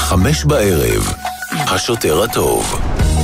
5:00, השוטר הטוב.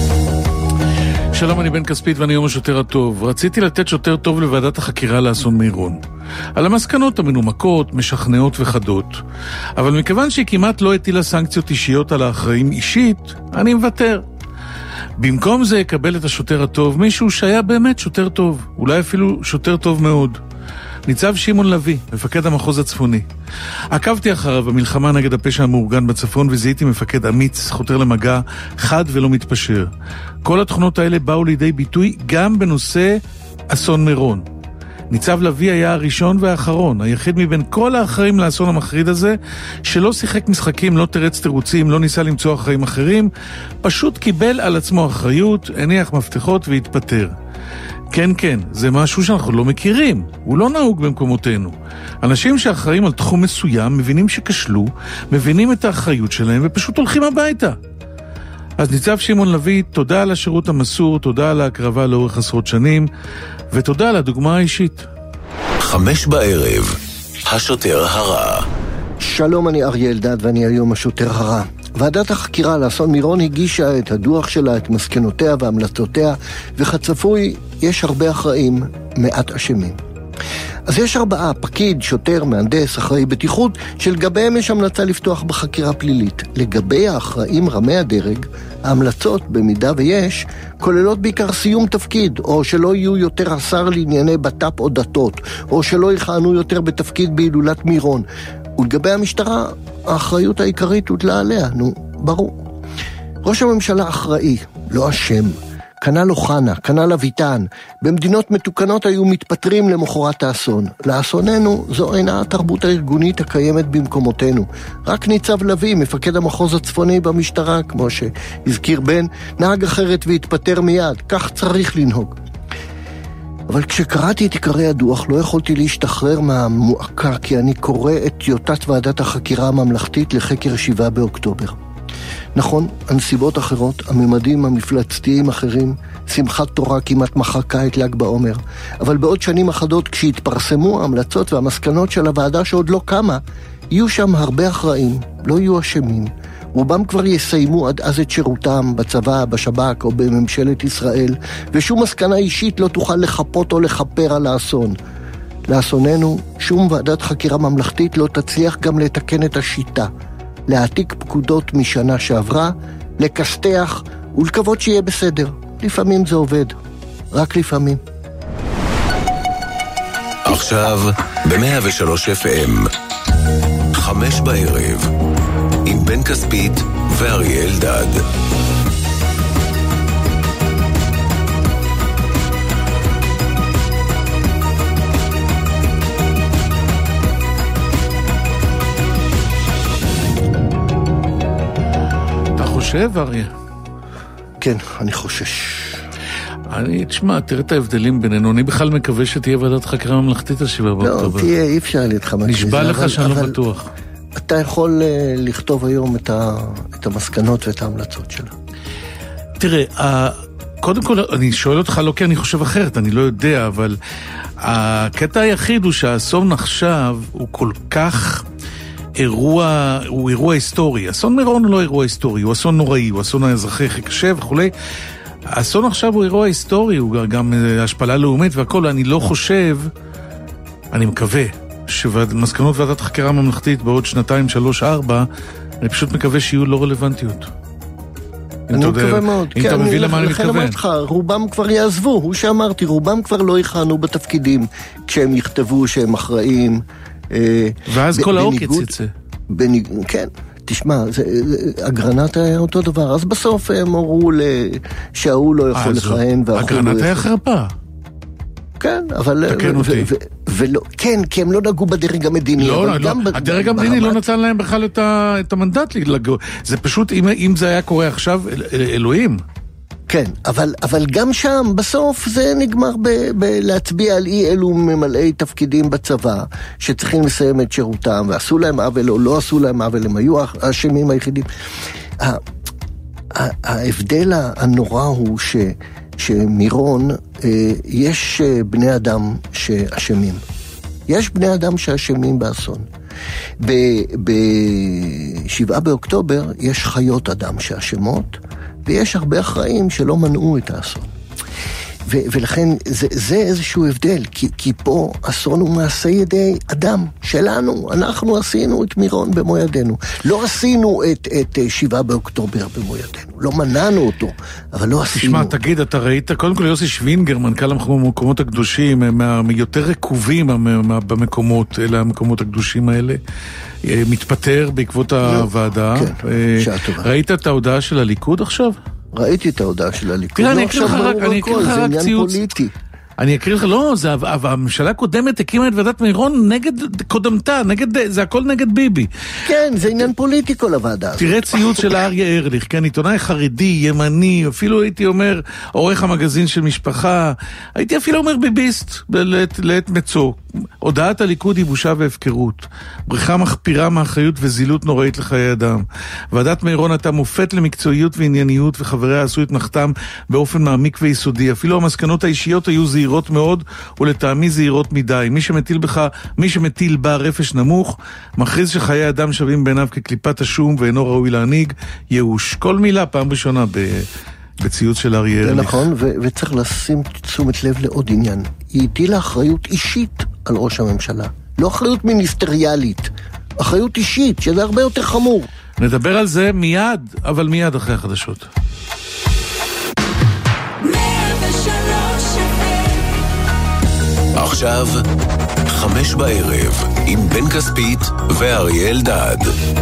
שלום, אני בן כספית ואני יום השוטר הטוב. רציתי לתת שוטר טוב לוועדת החקירה לאסון מירון. על המסקנות המנומקות, משכנעות וחדות. אבל מכיוון שהיא כמעט לא הטילה סנקציות אישיות על האחראים אישית, אני מוותר. במקום זה יקבל את השוטר הטוב מישהו שהיה באמת שוטר טוב, אולי אפילו שוטר טוב מאוד. ניצב שמעון לוי, מפקד המחוז הצפוני. עקבתי אחריו במלחמה נגד הפשע המאורגן בצפון וזיהיתי מפקד אמיץ, חותר למגע, חד ולא מתפשר. כל התכונות האלה באו לידי ביטוי גם בנושא אסון מירון. ניצב לוי היה הראשון והאחרון, היחיד מבין כל האחרים לאסון המחריד הזה, שלא שיחק משחקים, לא תרץ תירוצים, לא ניסה למצוא אחראים אחרים, פשוט קיבל על עצמו אחריות, הניח מפתחות והתפטר. כן, זה משהו שאנחנו לא מכירים, הוא לא נהוג במקומותינו. אנשים שאחראים על תחום מסוים מבינים שכשלו, מבינים את האחריות שלהם ופשוט הולכים הביתה. אז ניצב שמעון לוי, תודה על השירות המסור, תודה על ההקרבה לאורך עשרות שנים, ותודה על הדוגמה האישית. 5:00, השוטר הרע. שלום, אני אריה אלדד ואני היום השוטר הרע. ועדת החקירה לאסון מירון הגישה את הדוח שלה, את מסקנותיה והמלצותיה, וכצפוי יש הרבה אחראים, מעט אשמים. אז יש 4, פקיד, שוטר, מהנדס, אחראי בטיחות, שלגביהם יש המלצה לפתוח בחקירה פלילית. לגבי האחראים רמי הדרג, ההמלצות, במידה ויש, כוללות בעיקר סיום תפקיד, או שלא יהיו יותר השר לענייני בט"פ או דתות, או שלא יכהנו יותר בתפקיד בהילולת מירון. ולגבי המשטרה, האחריות העיקרית הוטלה עליה, ברור. ראש הממשלה אחראי, לא אשם. כנ"ל אוחנה, כנ"ל אביטן. במדינות מתוקנות היו מתפטרים למחרת האסון. לאסוננו זו אינה התרבות הארגונית הקיימת במקומותינו. רק ניצב לוי, מפקד המחוז הצפוני במשטרה, כמו שהזכיר בן, נהג אחרת והתפטר מיד. כך צריך לנהוג. אבל כשקראתי את עיקרי הדוח לא יכולתי להשתחרר מהמועקה, כי אני קורא את טיוטת ועדת החקירה הממלכתית לחקר 7 באוקטובר. נכון, הנסיבות אחרות, הממדים המפלצתיים אחרים, שמחת תורה כמעט מחקה את ל"ג בעומר, אבל בעוד שנים אחדות כשהתפרסמו ההמלצות והמסקנות של הוועדה שעוד לא קמה, יהיו שם הרבה אחראים, לא יהיו אשמים. רובם כבר יסיימו עד אז את שירותם בצבא, בשב"כ או בממשלת ישראל, ושום מסקנה אישית לא תוכל לחפות או לחפר על האסון. לאסוננו, שום ועדת חקירה ממלכתית לא תצליח גם לתקן את השיטה. להעתיק פקודות משנה שעברה, לקסטח ולקוות שיהיה בסדר. לפעמים זה עובד, רק לפעמים. עכשיו ב-103 FM, 5:00, עם בן כספית ואריה אלדד. אתה חושב, אריה? כן, אני חושש. תשמע, תראה את ההבדלים בינינו. אני בכלל מקווה שתהיה ועדת חקירה ממלכתית על 7 באוקטובר. לא, תהיה, אי אפשר להתחמק. נשבע לך שאני לא בטוח. אתה יכול לכתוב היום את המסקנות ואת ההמלצות שלה. תראה, קודם כל, אני שואל אותך לא כי אני חושב אחרת, אני לא יודע, אבל הקטע היחיד הוא שהאסון עכשיו הוא כל כך הוא אירוע היסטורי. אסון מירון הוא לא אירוע היסטורי, הוא אסון נוראי, הוא אסון האזרחי הכי קשה וכולי. האסון עכשיו הוא אירוע היסטורי, הוא גם השפלה לאומית והכל. אני לא חושב, אני מקווה שמסקנות ועדת חקירה ממלכתית בעוד 2, 3, 4, אני פשוט מקווה שיהיו לא רלוונטיות. אני מקווה מאוד. אם אתה מבין למה אני מתכוון. לכן אמרתי לך, רובם כבר יעזבו, הוא שאמרתי, רובם כבר לא יכהנו בתפקידים כשהם יכתבו שהם אחראים. ואז כל העוקץ יצא. כן, תשמע, אגרנט היה אותו דבר, אז בסוף הם הורו שההוא לא יכול לכהן. אגרנט היה חרפה. כן, אבל... תקן אותי. כן, כי הם לא נגעו בדרג המדיני. לא, הדרג המדיני לא נתן להם בכלל את המנדט לגור. זה פשוט, אם זה היה קורה עכשיו, אלוהים. כן, אבל גם שם, בסוף זה נגמר להצביע על אי אלו ממלאי תפקידים בצבא, שצריכים לסיים את שירותם, ועשו להם עוול או לא עשו להם עוול, הם היו האשמים היחידים. ההבדל הנורא הוא שמירון, יש בני אדם שאשמים. יש בני אדם שאשמים באסון. ב-7 באוקטובר יש חיות אדם שאשמות, ויש הרבה אחראים שלא מנעו את האסון. ולכן זה איזשהו הבדל, כי פה אסון הוא מעשה ידי אדם שלנו, אנחנו עשינו את מירון במו ידינו, לא עשינו את 7 באוקטובר במו ידינו, לא מנענו אותו, אבל לא עשינו. תשמע, תגיד, אתה ראית, קודם כל יוסי שווינגר, מנכ"ל המקומות הקדושים, הם יותר רקובים במקומות, אלה המקומות הקדושים האלה, מתפטר בעקבות הוועדה. כן, שעה טובה. ראית את ההודעה של הליכוד עכשיו? ראיתי את ההודעה של הליכוד. תראה, אני אקריא לך רק ציוץ. אני אקריא לך, לא, הממשלה הקודמת הקימה את ועדת מירון נגד קודמתה, זה הכל נגד ביבי. כן, זה עניין פוליטי כל הוועדה. תראה ציוץ של אריה ארליך, כן, עיתונאי חרדי, ימני, אפילו הייתי אומר, עורך המגזין של משפחה, הייתי אפילו אומר ביביסט, לעת מצוא. הודעת הליכוד היא בושה והפקרות. בריחה מחפירה מאחריות וזילות נוראית לחיי אדם. ועדת מירון הייתה מופת למקצועיות וענייניות, וחבריה עשו את נחתם באופן מעמיק ויסודי. אפילו המסקנות האישיות היו זהירות מאוד, ולטעמי זהירות מדי. מי שמטיל בה רפש נמוך, מכריז שחיי אדם שווים בעיניו כקליפת השום, ואינו ראוי להנהיג ייאוש. כל מילה פעם ראשונה בציוץ של אריה ארליך. זה נכון, וצריך לשים תשומת לב לעוד עניין. היא הטילה אחריות אישית על ראש הממשלה. לא אחריות מיניסטריאלית, אחריות אישית, שזה הרבה יותר חמור. נדבר על זה מיד, אבל מיד אחרי החדשות. עכשיו 5 בערב עם בן כספית ואריה אלדד.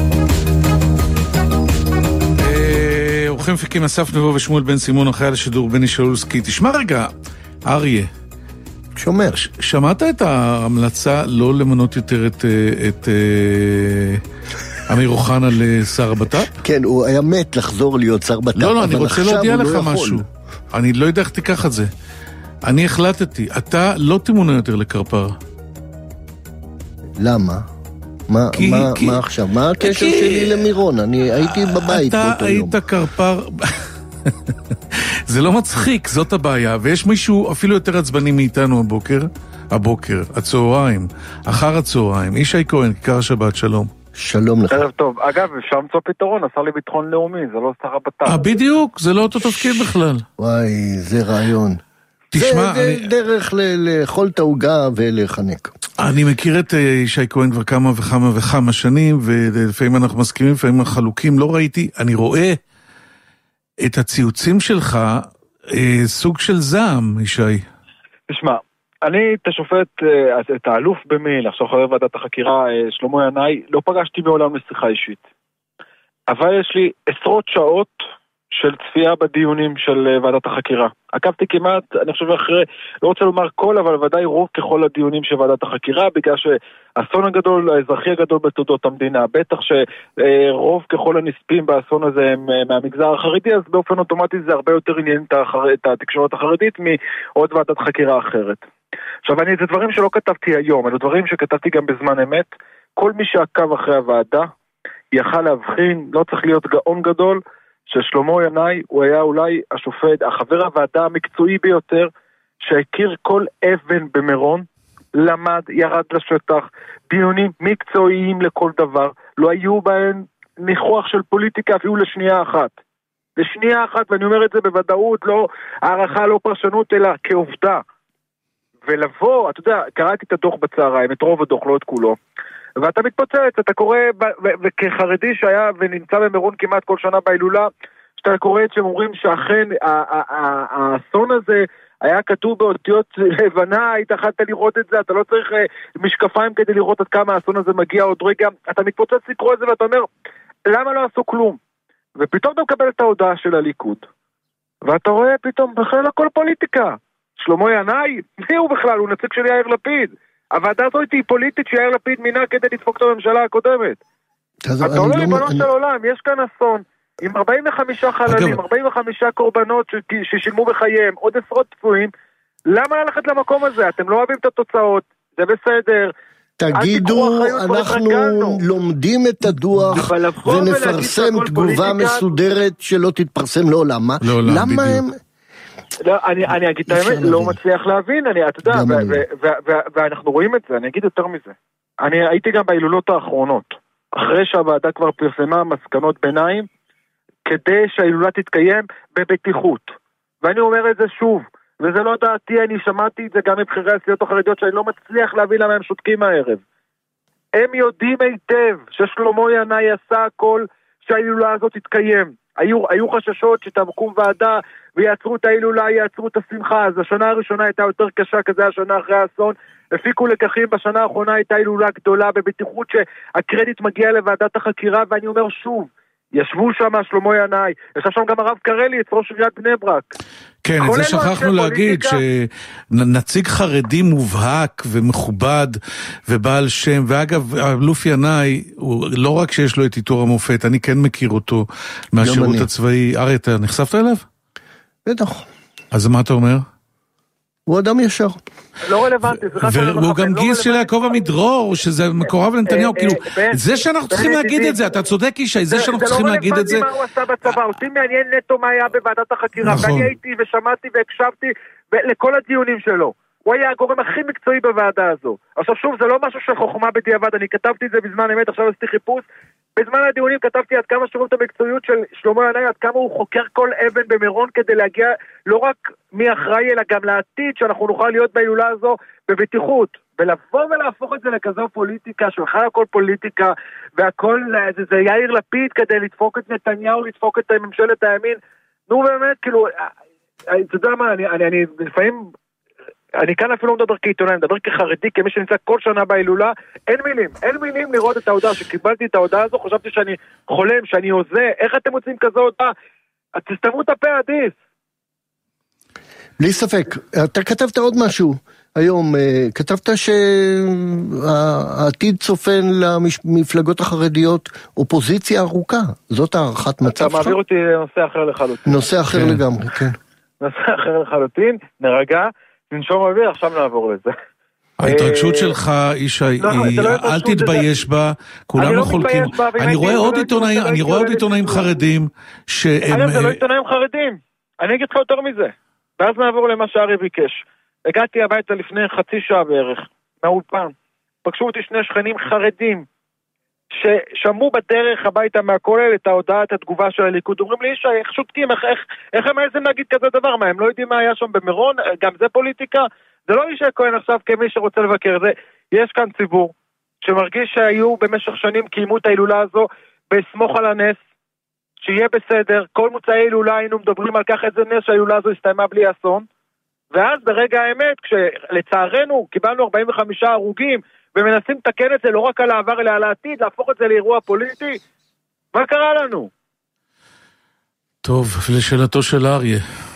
אורחים מפיקים אסף נבו ושמואל בן סימון, אחראי על השידור בני שלולסקי. תשמע רגע, אריה, שומר. שמעת את ההמלצה לא למנות יותר את אמיר אוחנה לשר הבט"פ? כן, הוא היה מת לחזור להיות שר בט"פ. לא, אני רוצה להודיע לך משהו. אני לא יודע איך תיקח את זה. אני החלטתי, אתה לא תמונה יותר לקרפר. למה? מה עכשיו? מה הקשר שלי למירון? אני הייתי בבית באותו יום. אתה היית קרפר... זה לא מצחיק, זאת הבעיה. ויש מישהו אפילו יותר עצבני מאיתנו הבוקר, הצהריים, אחר הצהריים. ישי כהן, כיכר השבת, שלום. שלום לך. ערב טוב. אגב, אפשר למצוא פתרון, השר לביטחון לאומי, זה לא שר הבט"פ. בדיוק, זה לא אותו תפקיד בכלל. וואי, זה רעיון. תשמע, זה דרך לאכול את העוגה ולחנק. אני מכיר את ישי כהן כבר כמה שנים, ולפעמים אנחנו מסכימים, לפעמים אנחנו חלוקים. לא ראיתי, אני רואה את הציוצים שלך, סוג של זעם, ישי. תשמע, אני את השופט, את האלוף במיל, עכשיו חבר ועדת החקירה, שלמה ינאי, לא פגשתי מעולם לשיחה אישית. אבל יש לי עשרות שעות של צפייה בדיונים של ועדת החקירה. עקבתי כמעט, אני חושב אחרי, לא רוצה לומר כל, אבל ודאי רוב ככל הדיונים של ועדת החקירה, בגלל שהאסון הגדול, האזרחי הגדול בתולדות המדינה, בטח שרוב ככל הנספים באסון הזה הם מהמגזר החרדי, אז באופן אוטומטי זה הרבה יותר עניין את התקשורת החרדית מעוד ועדת חקירה אחרת. עכשיו, זה דברים שלא כתבתי היום, אלו דברים שכתבתי גם בזמן אמת. כל מי שעקב אחרי הוועדה יכל להבחין, לא צריך להיות גאון גדול, ששלמה ינאי הוא היה אולי השופט, החבר הוועדה המקצועי ביותר, שהכיר כל אבן במירון, למד, ירד לשטח, דיונים מקצועיים לכל דבר, לא היו בהם ניחוח של פוליטיקה אפילו לשנייה אחת. לשנייה אחת, ואני אומר את זה בוודאות, לא הערכה, לא פרשנות, אלא כעובדה. ולבוא, אתה יודע, קראתי את הדוח בצהריים, את רוב הדוח, לא את כולו, ואתה מתפוצץ, אתה קורא, וכחרדי שהיה ונמצא במירון כמעט כל שנה בהילולה, שאתה קורא את שהם אומרים שאכן האסון הזה היה כתוב באותיות לבנה, היית יכולת לראות את זה, אתה לא צריך משקפיים כדי לראות עד כמה האסון הזה מגיע עוד רגע, אתה מתפוצץ לקרוא את זה ואתה אומר, למה לא עשו כלום? ופתאום אתה מקבל את ההודעה של הליכוד, ואתה רואה פתאום בכלל הכל פוליטיקה. שלמה ינאי, מי הוא בכלל? הוא נציג של יאיר לפיד. הוועדה הזאת היא פוליטית שיאיר לפיד מינה כדי לדפוק את הממשלה הקודמת. אתה אומר ריבונו של עולם, יש כאן אסון עם 45 חללים, 45 קורבנות ששילמו בחייהם, עוד עשרות פצועים. למה ללכת למקום הזה? אתם לא אוהבים את התוצאות, זה בסדר. תגידו, אנחנו לומדים את הדוח ונפרסם תגובה מסודרת שלא תתפרסם לעולם. למה הם... לא, אני אגיד את האמת, לא מצליח להבין, אתה יודע, ואנחנו רואים את זה, אני אגיד יותר מזה. אני הייתי גם בהילולות האחרונות, אחרי שהוועדה כבר פרסמה מסקנות ביניים, כדי שההילולה תתקיים בבטיחות. ואני אומר את זה שוב, וזה לא דעתי, אני שמעתי את זה גם מבחירי הסיעות החרדיות, שאני לא מצליח להבין למה הם שותקים הערב. הם יודעים היטב ששלמה ינאי עשה הכל שההילולה הזאת תתקיים. היו חששות שתקום ועדה ויעצרו את ההילולה, יעצרו את השמחה. אז השנה הראשונה הייתה יותר קשה, כזה השנה אחרי האסון. הפיקו לקחים, בשנה האחרונה הייתה הילולה גדולה בבטיחות שהקרדיט מגיע לוועדת החקירה, ואני אומר שוב, ישבו שם שלמה ינאי, ישב שם גם הרב קרלי, את ראש עיריית בני ברק. כן, את זה שכחנו להגיד, שנציג חרדי מובהק ומכובד ובעל שם, ואגב, אלוף ינאי, לא רק שיש לו את עיטור המופת, אני כן מכיר אותו מהשירות הצבאי. אריה, אתה נחשפת אליו? בטח. אז מה אתה אומר? הוא אדם ישר. לא רלוונטי. והוא גם גיס של יעקב עמידרור, שזה מקורב לנתניהו, כאילו, זה שאנחנו צריכים להגיד את זה, אתה צודק אישי, זה שאנחנו צריכים להגיד את זה. זה לא רלוונטי מה הוא עשה בצבא, אותי מעניין נטו מה היה בוועדת החקירה, ואני הייתי ושמעתי והקשבתי לכל הדיונים שלו. הוא היה הגורם הכי מקצועי בוועדה הזו. עכשיו שוב, זה לא משהו של חוכמה בדיעבד, אני כתבתי את זה בזמן אמת, עכשיו עשיתי חיפוש, בזמן הדיונים כתבתי עד כמה שומעים את המקצועיות של שלמה ינאי, עד כמה הוא חוקר כל אבן במירון כדי להגיע לא רק מי אחראי, אלא גם לעתיד שאנחנו נוכל להיות בהילולה הזו בבטיחות. ולבוא ולהפוך את זה לכזו פוליטיקה, שבכלל הכל פוליטיקה, והכל זה יאיר לפיד כדי לדפוק את נתניהו, לדפוק את ממשלת הימין. נו באמת, כאילו, אתה יודע מה, אני לפעמים... אני כאן אפילו לא מדבר כעיתונאי, אני מדבר כחרדי, כמי שנמצא כל שנה בהילולה, אין מילים לראות את ההודעה, שקיבלתי את ההודעה הזו, חשבתי שאני חולם, שאני הוזה, איך אתם מוצאים כזו הודעה? תסתמו את הפה עדיף. בלי ספק, אתה כתבת עוד משהו היום, כתבת שהעתיד צופן למפלגות החרדיות אופוזיציה ארוכה, זאת הערכת מצב שלך? אתה מעביר אותי לנושא אחר לחלוטין. נושא אחר לגמרי, כן. נושא אחר לחלוטין, נרגע. ננשום אוויר, עכשיו נעבור לזה. ההתרגשות שלך, אישה, אל תתבייש בה, כולנו חולקים. אני רואה עוד עיתונאים חרדים שהם... זה לא עיתונאים חרדים, אני אגיד לך יותר מזה. ואז נעבור למה שארי ביקש. הגעתי הביתה לפני חצי שעה בערך, מהאולפן. פגשו אותי שני שכנים חרדים, ששמעו בדרך הביתה מהכולל את ההודעה, את התגובה של הליכוד. אומרים לי, אישה, איך שותקים, איך הם איזה נגיד כזה דבר? מה, הם לא יודעים מה היה שם במירון? גם זה פוליטיקה? זה לא אישה כהן עכשיו כמי שרוצה לבקר. יש כאן ציבור שמרגיש שהיו במשך שנים קיימו את ההילולה הזו בסמוך על הנס, שיהיה בסדר. כל מוצאי ההילולה היינו מדברים על כך איזה נס שההילולה הזו הסתיימה בלי אסון. ואז ברגע האמת, כשלצערנו קיבלנו 45 הרוגים, ומנסים לתקן את זה לא רק על העבר אלא על העתיד, להפוך את זה לאירוע פוליטי, מה קרה לנו? טוב, לשאלתו של אריה.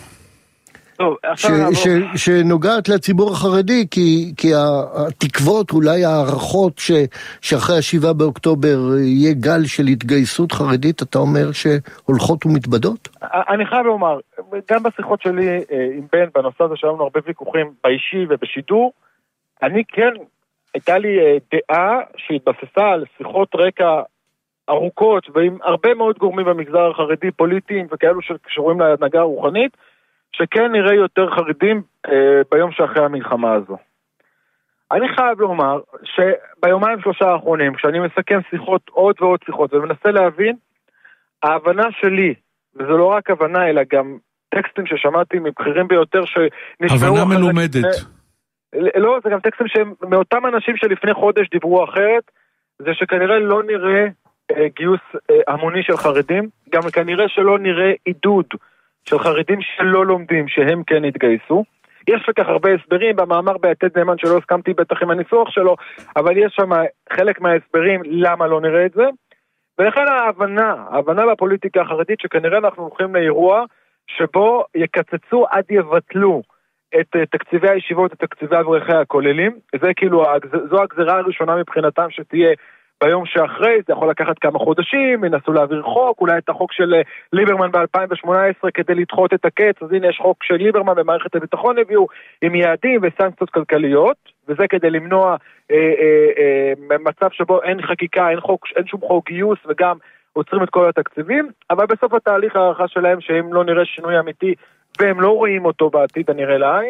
שנוגעת לציבור החרדי, כי התקוות, אולי הערכות שאחרי 7 באוקטובר יהיה גל של התגייסות חרדית, אתה אומר שהולכות ומתבדות? אני חייב לומר, גם בשיחות שלי עם בן, בנושא הזה שלנו הרבה ויכוחים באישי ובשידור, אני כן, הייתה לי דעה שהתבססה על שיחות רקע ארוכות, ועם הרבה מאוד גורמים במגזר החרדי, פוליטיים וכאלו שקשורים להנהגה הרוחנית, שכן נראה יותר חרדים ביום שאחרי המלחמה הזו. אני חייב לומר שביומיים 3 האחרונים, כשאני מסכם שיחות, עוד ועוד שיחות, ומנסה להבין, ההבנה שלי, וזה לא רק הבנה, אלא גם טקסטים ששמעתי מבחירים ביותר שנשמעו... הבנה מלומדת. לא, זה גם טקסטים מאותם אנשים שלפני חודש דיברו אחרת, זה שכנראה לא נראה גיוס המוני של חרדים, גם כנראה שלא נראה עידוד של חרדים שלא לומדים, שהם כן התגייסו. יש לכך הרבה הסברים, במאמר ביתד נאמן שלא הסכמתי בטח עם הניסוח שלו, אבל יש שם חלק מההסברים למה לא נראה את זה, ולכן ההבנה בפוליטיקה החרדית שכנראה אנחנו הולכים לאירוע שבו יקצצו עד יבטלו את תקציבי הישיבות, את תקציבי אברכי הכוללים, זה כאילו, זו הגזרה הראשונה מבחינתם שתהיה ביום שאחרי, זה יכול לקחת כמה חודשים, ינסו להעביר חוק, אולי את החוק של ליברמן ב-2018 כדי לדחות את הקץ, אז הנה יש חוק של ליברמן במערכת הביטחון הביאו עם יעדים וסנקציות כלכליות, וזה כדי למנוע מצב שבו אין חקיקה, אין שום חוק גיוס וגם עוצרים את כל התקציבים, אבל בסוף התהליך הערכה שלהם שהם לא נראה שינוי אמיתי והם לא רואים אותו בעתיד הנראה לעין,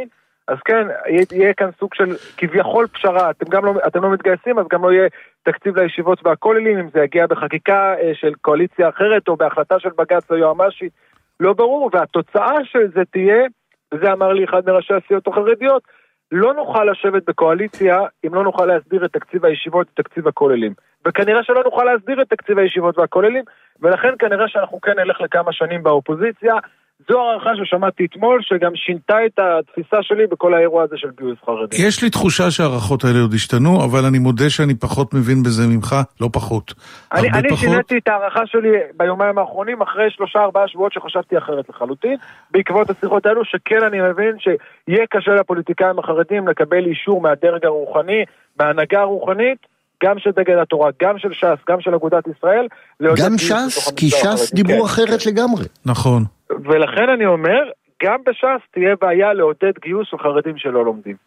אז כן, יהיה כאן סוג של כביכול פשרה, אתם לא מתגייסים, אז גם לא יהיה תקציב לישיבות והכוללים, אם זה יגיע בחקיקה של קואליציה אחרת, או בהחלטה של בג"ץ או יועמ"שית, לא ברור, והתוצאה של זה תהיה, וזה אמר לי אחד מראשי הסיעות החרדיות, לא נוכל לשבת בקואליציה, אם לא נוכל להסדיר את תקציב הישיבות ותקציב הכוללים. וכנראה שלא נוכל להסדיר את תקציב הישיבות והכוללים, ולכן כנראה שאנחנו כן נלך לכמה שנים באופוזיציה. זו הערכה ששמעתי אתמול, שגם שינתה את התפיסה שלי בכל האירוע הזה של גיוס חרדים. יש לי תחושה שהערכות האלה עוד השתנו, אבל אני מודה שאני פחות מבין בזה ממך, לא פחות. אני שיניתי את הערכה שלי ביומיים האחרונים, אחרי 3-4 שבועות שחשבתי אחרת לחלוטין, בעקבות השיחות האלו, שכן אני מבין שיהיה קשה לפוליטיקאים החרדים לקבל אישור מהדרג הרוחני, מההנהגה הרוחנית, גם של דגל התורה, גם של ש"ס, גם של אגודת ישראל. גם ש"ס, כי ש"ס דיברו אחרת לגמרי. נכון. ולכן אני אומר, גם בש"ס תהיה בעיה לעודד גיוס של חרדים שלא לומדים.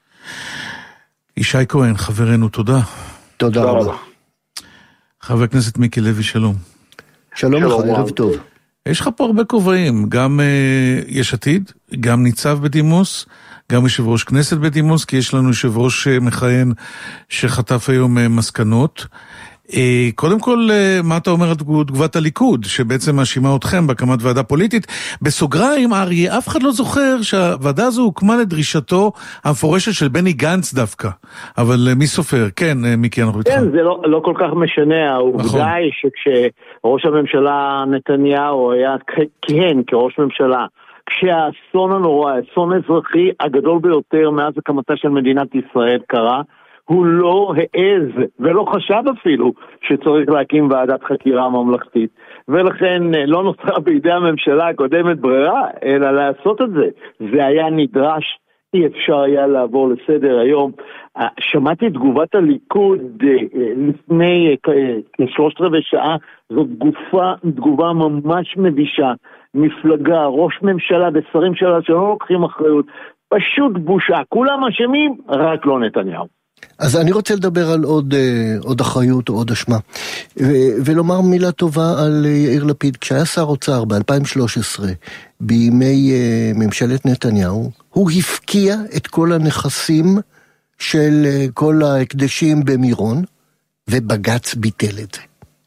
ישי כהן, חברנו, תודה. תודה רבה. חבר הכנסת מיקי לוי, שלום. שלום לך, ערב טוב. יש לך פה הרבה כובעים, גם יש עתיד, גם ניצב בדימוס, גם יושב ראש כנסת בדימוס, כי יש לנו יושב ראש מכהן שחטף היום מסקנות. קודם כל, מה אתה אומר על תגובת הליכוד, שבעצם מאשימה אתכם בהקמת ועדה פוליטית? בסוגריים, אריה, אף אחד לא זוכר שהוועדה הזו הוקמה לדרישתו המפורשת של בני גנץ דווקא. אבל מי סופר? כן, מיקי, אנחנו איתך. כן, זה לא כל כך משנה. העובדה היא שכשראש הממשלה נתניהו היה כהן כראש ממשלה, כשהאסון הנורא, האסון האזרחי הגדול ביותר מאז הקמתה של מדינת ישראל קרה, הוא לא העז ולא חשב אפילו שצריך להקים ועדת חקירה ממלכתית. ולכן לא נוצרה בידי הממשלה הקודמת ברירה, אלא לעשות את זה. זה היה נדרש, אי אפשר היה לעבור לסדר היום. שמעתי את תגובת הליכוד לפני כ3/4 שעה, זו תגובה ממש מבישה. מפלגה, ראש ממשלה ושרים שלה שלא לוקחים אחריות, פשוט בושה, כולם אשמים, רק לא נתניהו. אז אני רוצה לדבר על עוד אחריות או עוד אשמה, ולומר מילה טובה על יאיר לפיד. כשהיה שר אוצר ב-2013, בימי ממשלת נתניהו, הוא הפקיע את כל הנכסים של כל ההקדשים במירון, ובג"ץ ביטל את זה.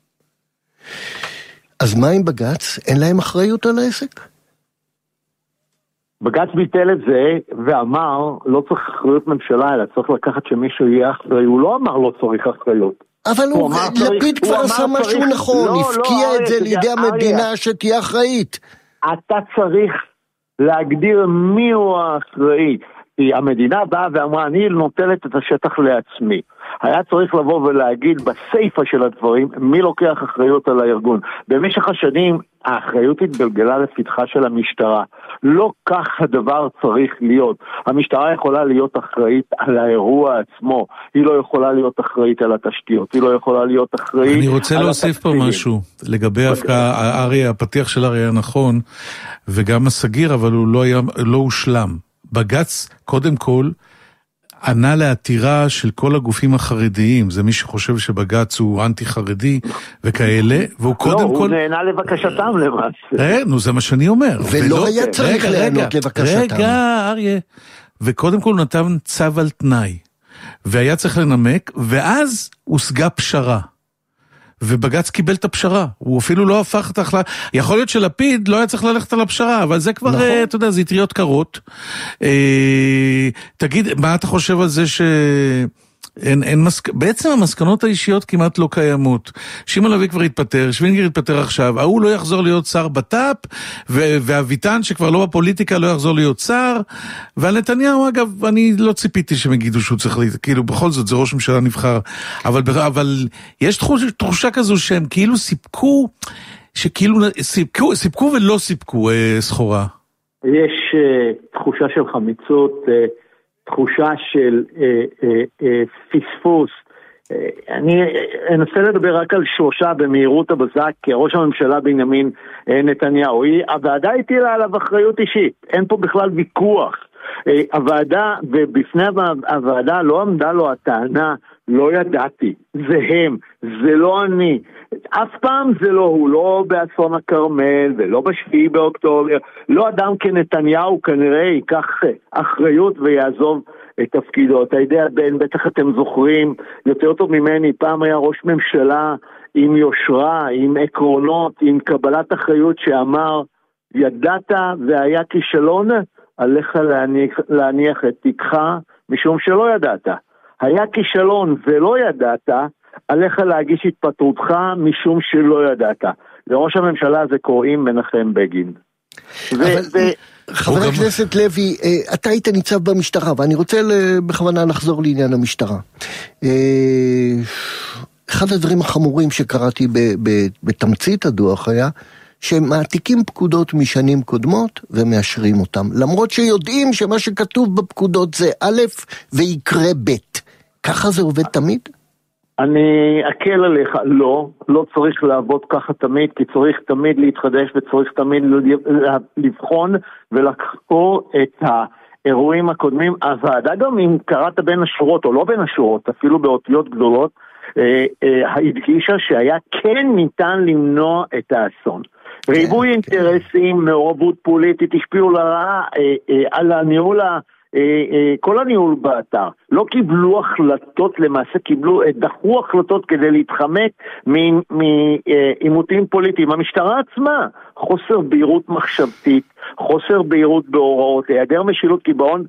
אז מה עם בג"ץ? אין להם אחריות על העסק? בג"ץ ביטל את זה ואמר, לא צריך אחריות ממשלה, אלא צריך לקחת שמישהו יהיה אחראי. הוא לא אמר לא צריך אחריות. אבל לפיד כבר עשה משהו נכון, הפקיע את זה לידי המדינה שתהיה אחראית. אתה צריך להגדיר מי הוא האחראי. כי המדינה באה ואמרה, אני נוטלת את השטח לעצמי. היה צריך לבוא ולהגיד בסייפה של הדברים, מי לוקח אחריות על הארגון. במשך השנים, האחריות התגלגלה לפתחה של המשטרה. לא כך הדבר צריך להיות. המשטרה יכולה להיות אחראית על האירוע עצמו. היא לא יכולה להיות אחראית על התשתיות. היא לא יכולה להיות אחראית... אני רוצה להוסיף פה משהו. לגבי אריה, הפתיח של אריה היה נכון, וגם הסגיר, אבל הוא לא הושלם. בג"ץ, קודם כל, ענה לעתירה של כל הגופים החרדיים. זה מי שחושב שבג"ץ הוא אנטי-חרדי וכאלה, והוא קודם כל... לא, הוא נהנה לבקשתם למעשה. נו, זה מה שאני אומר. ולא היה צריך לענות לבקשתם. רגע, אריה. וקודם כל נתן צו על תנאי. והיה צריך לנמק, ואז הושגה פשרה. ובג"ץ קיבל את הפשרה, הוא אפילו לא הפך את ההחלטה, יכול להיות שלפיד לא היה צריך ללכת על הפשרה, אבל זה כבר, נכון. אתה יודע, זה יטריות קרות. תגיד, מה אתה חושב על זה בעצם המסקנות האישיות כמעט לא קיימות. שמעון לוי כבר התפטר, שווינגר התפטר עכשיו, ההוא לא יחזור להיות שר בט"פ, והביטן שכבר לא בפוליטיקה לא יחזור להיות שר, ועל נתניהו אגב, אני לא ציפיתי שהם יגידו שהוא צריך, כאילו בכל זאת זה ראש ממשלה נבחר, אבל יש תחושה כזו שהם כאילו סיפקו סיפקו ולא סיפקו סחורה. יש תחושה של חמיצות, תחושה של פספוס. אני אנסה לדבר רק על 3 במהירות הבזק, ראש הממשלה בנימין נתניהו. הוועדה הטילה עליו אחריות אישית, אין פה בכלל ויכוח. הוועדה, ובפני הוועדה לא עמדה לו הטענה, לא ידעתי, זה הם, זה לא אני. אף פעם זה לא הוא, לא באסון הכרמל ולא בשביעי באוקטובר, לא אדם כנתניהו כנראה ייקח אחריות ויעזוב את תפקידו. אתה יודע, בטח אתם זוכרים יותר טוב ממני, פעם היה ראש ממשלה עם יושרה, עם עקרונות, עם קבלת אחריות שאמר, ידעת והיה כישלון, עליך להניח את תיקך משום שלא ידעת. היה כישלון ולא ידעת, עליך להגיש התפטרותך משום שלא ידעת. לראש הממשלה זה קוראים מנחם בגין. חבר הכנסת לוי, אתה היית ניצב במשטרה, ואני רוצה בכוונה לחזור לעניין המשטרה. אחד הדברים החמורים שקראתי בתמצית הדוח היה, שמעתיקים פקודות משנים קודמות ומאשרים אותם, למרות שיודעים שמה שכתוב בפקודות זה א' ויקרה ב'. ככה זה עובד תמיד? אני אקל עליך, לא צריך לעבוד ככה תמיד, כי צריך תמיד להתחדש וצריך תמיד לבחון ולחקור את האירועים הקודמים. הוועדה גם אם קראת בין השורות או לא בין השורות, אפילו באותיות גדולות, הדגישה שהיה כן ניתן למנוע את האסון. ריבוי אינטרסים, מעורבות פוליטית, השפיעו לרעה על הניהול, כל הניהול באתר. לא קיבלו החלטות, למעשה דחו החלטות כדי להתחמק מעימותים פוליטיים. המשטרה עצמה, חוסר בהירות מחשבתית, חוסר בהירות בהוראות, היעדר משילות קיבעון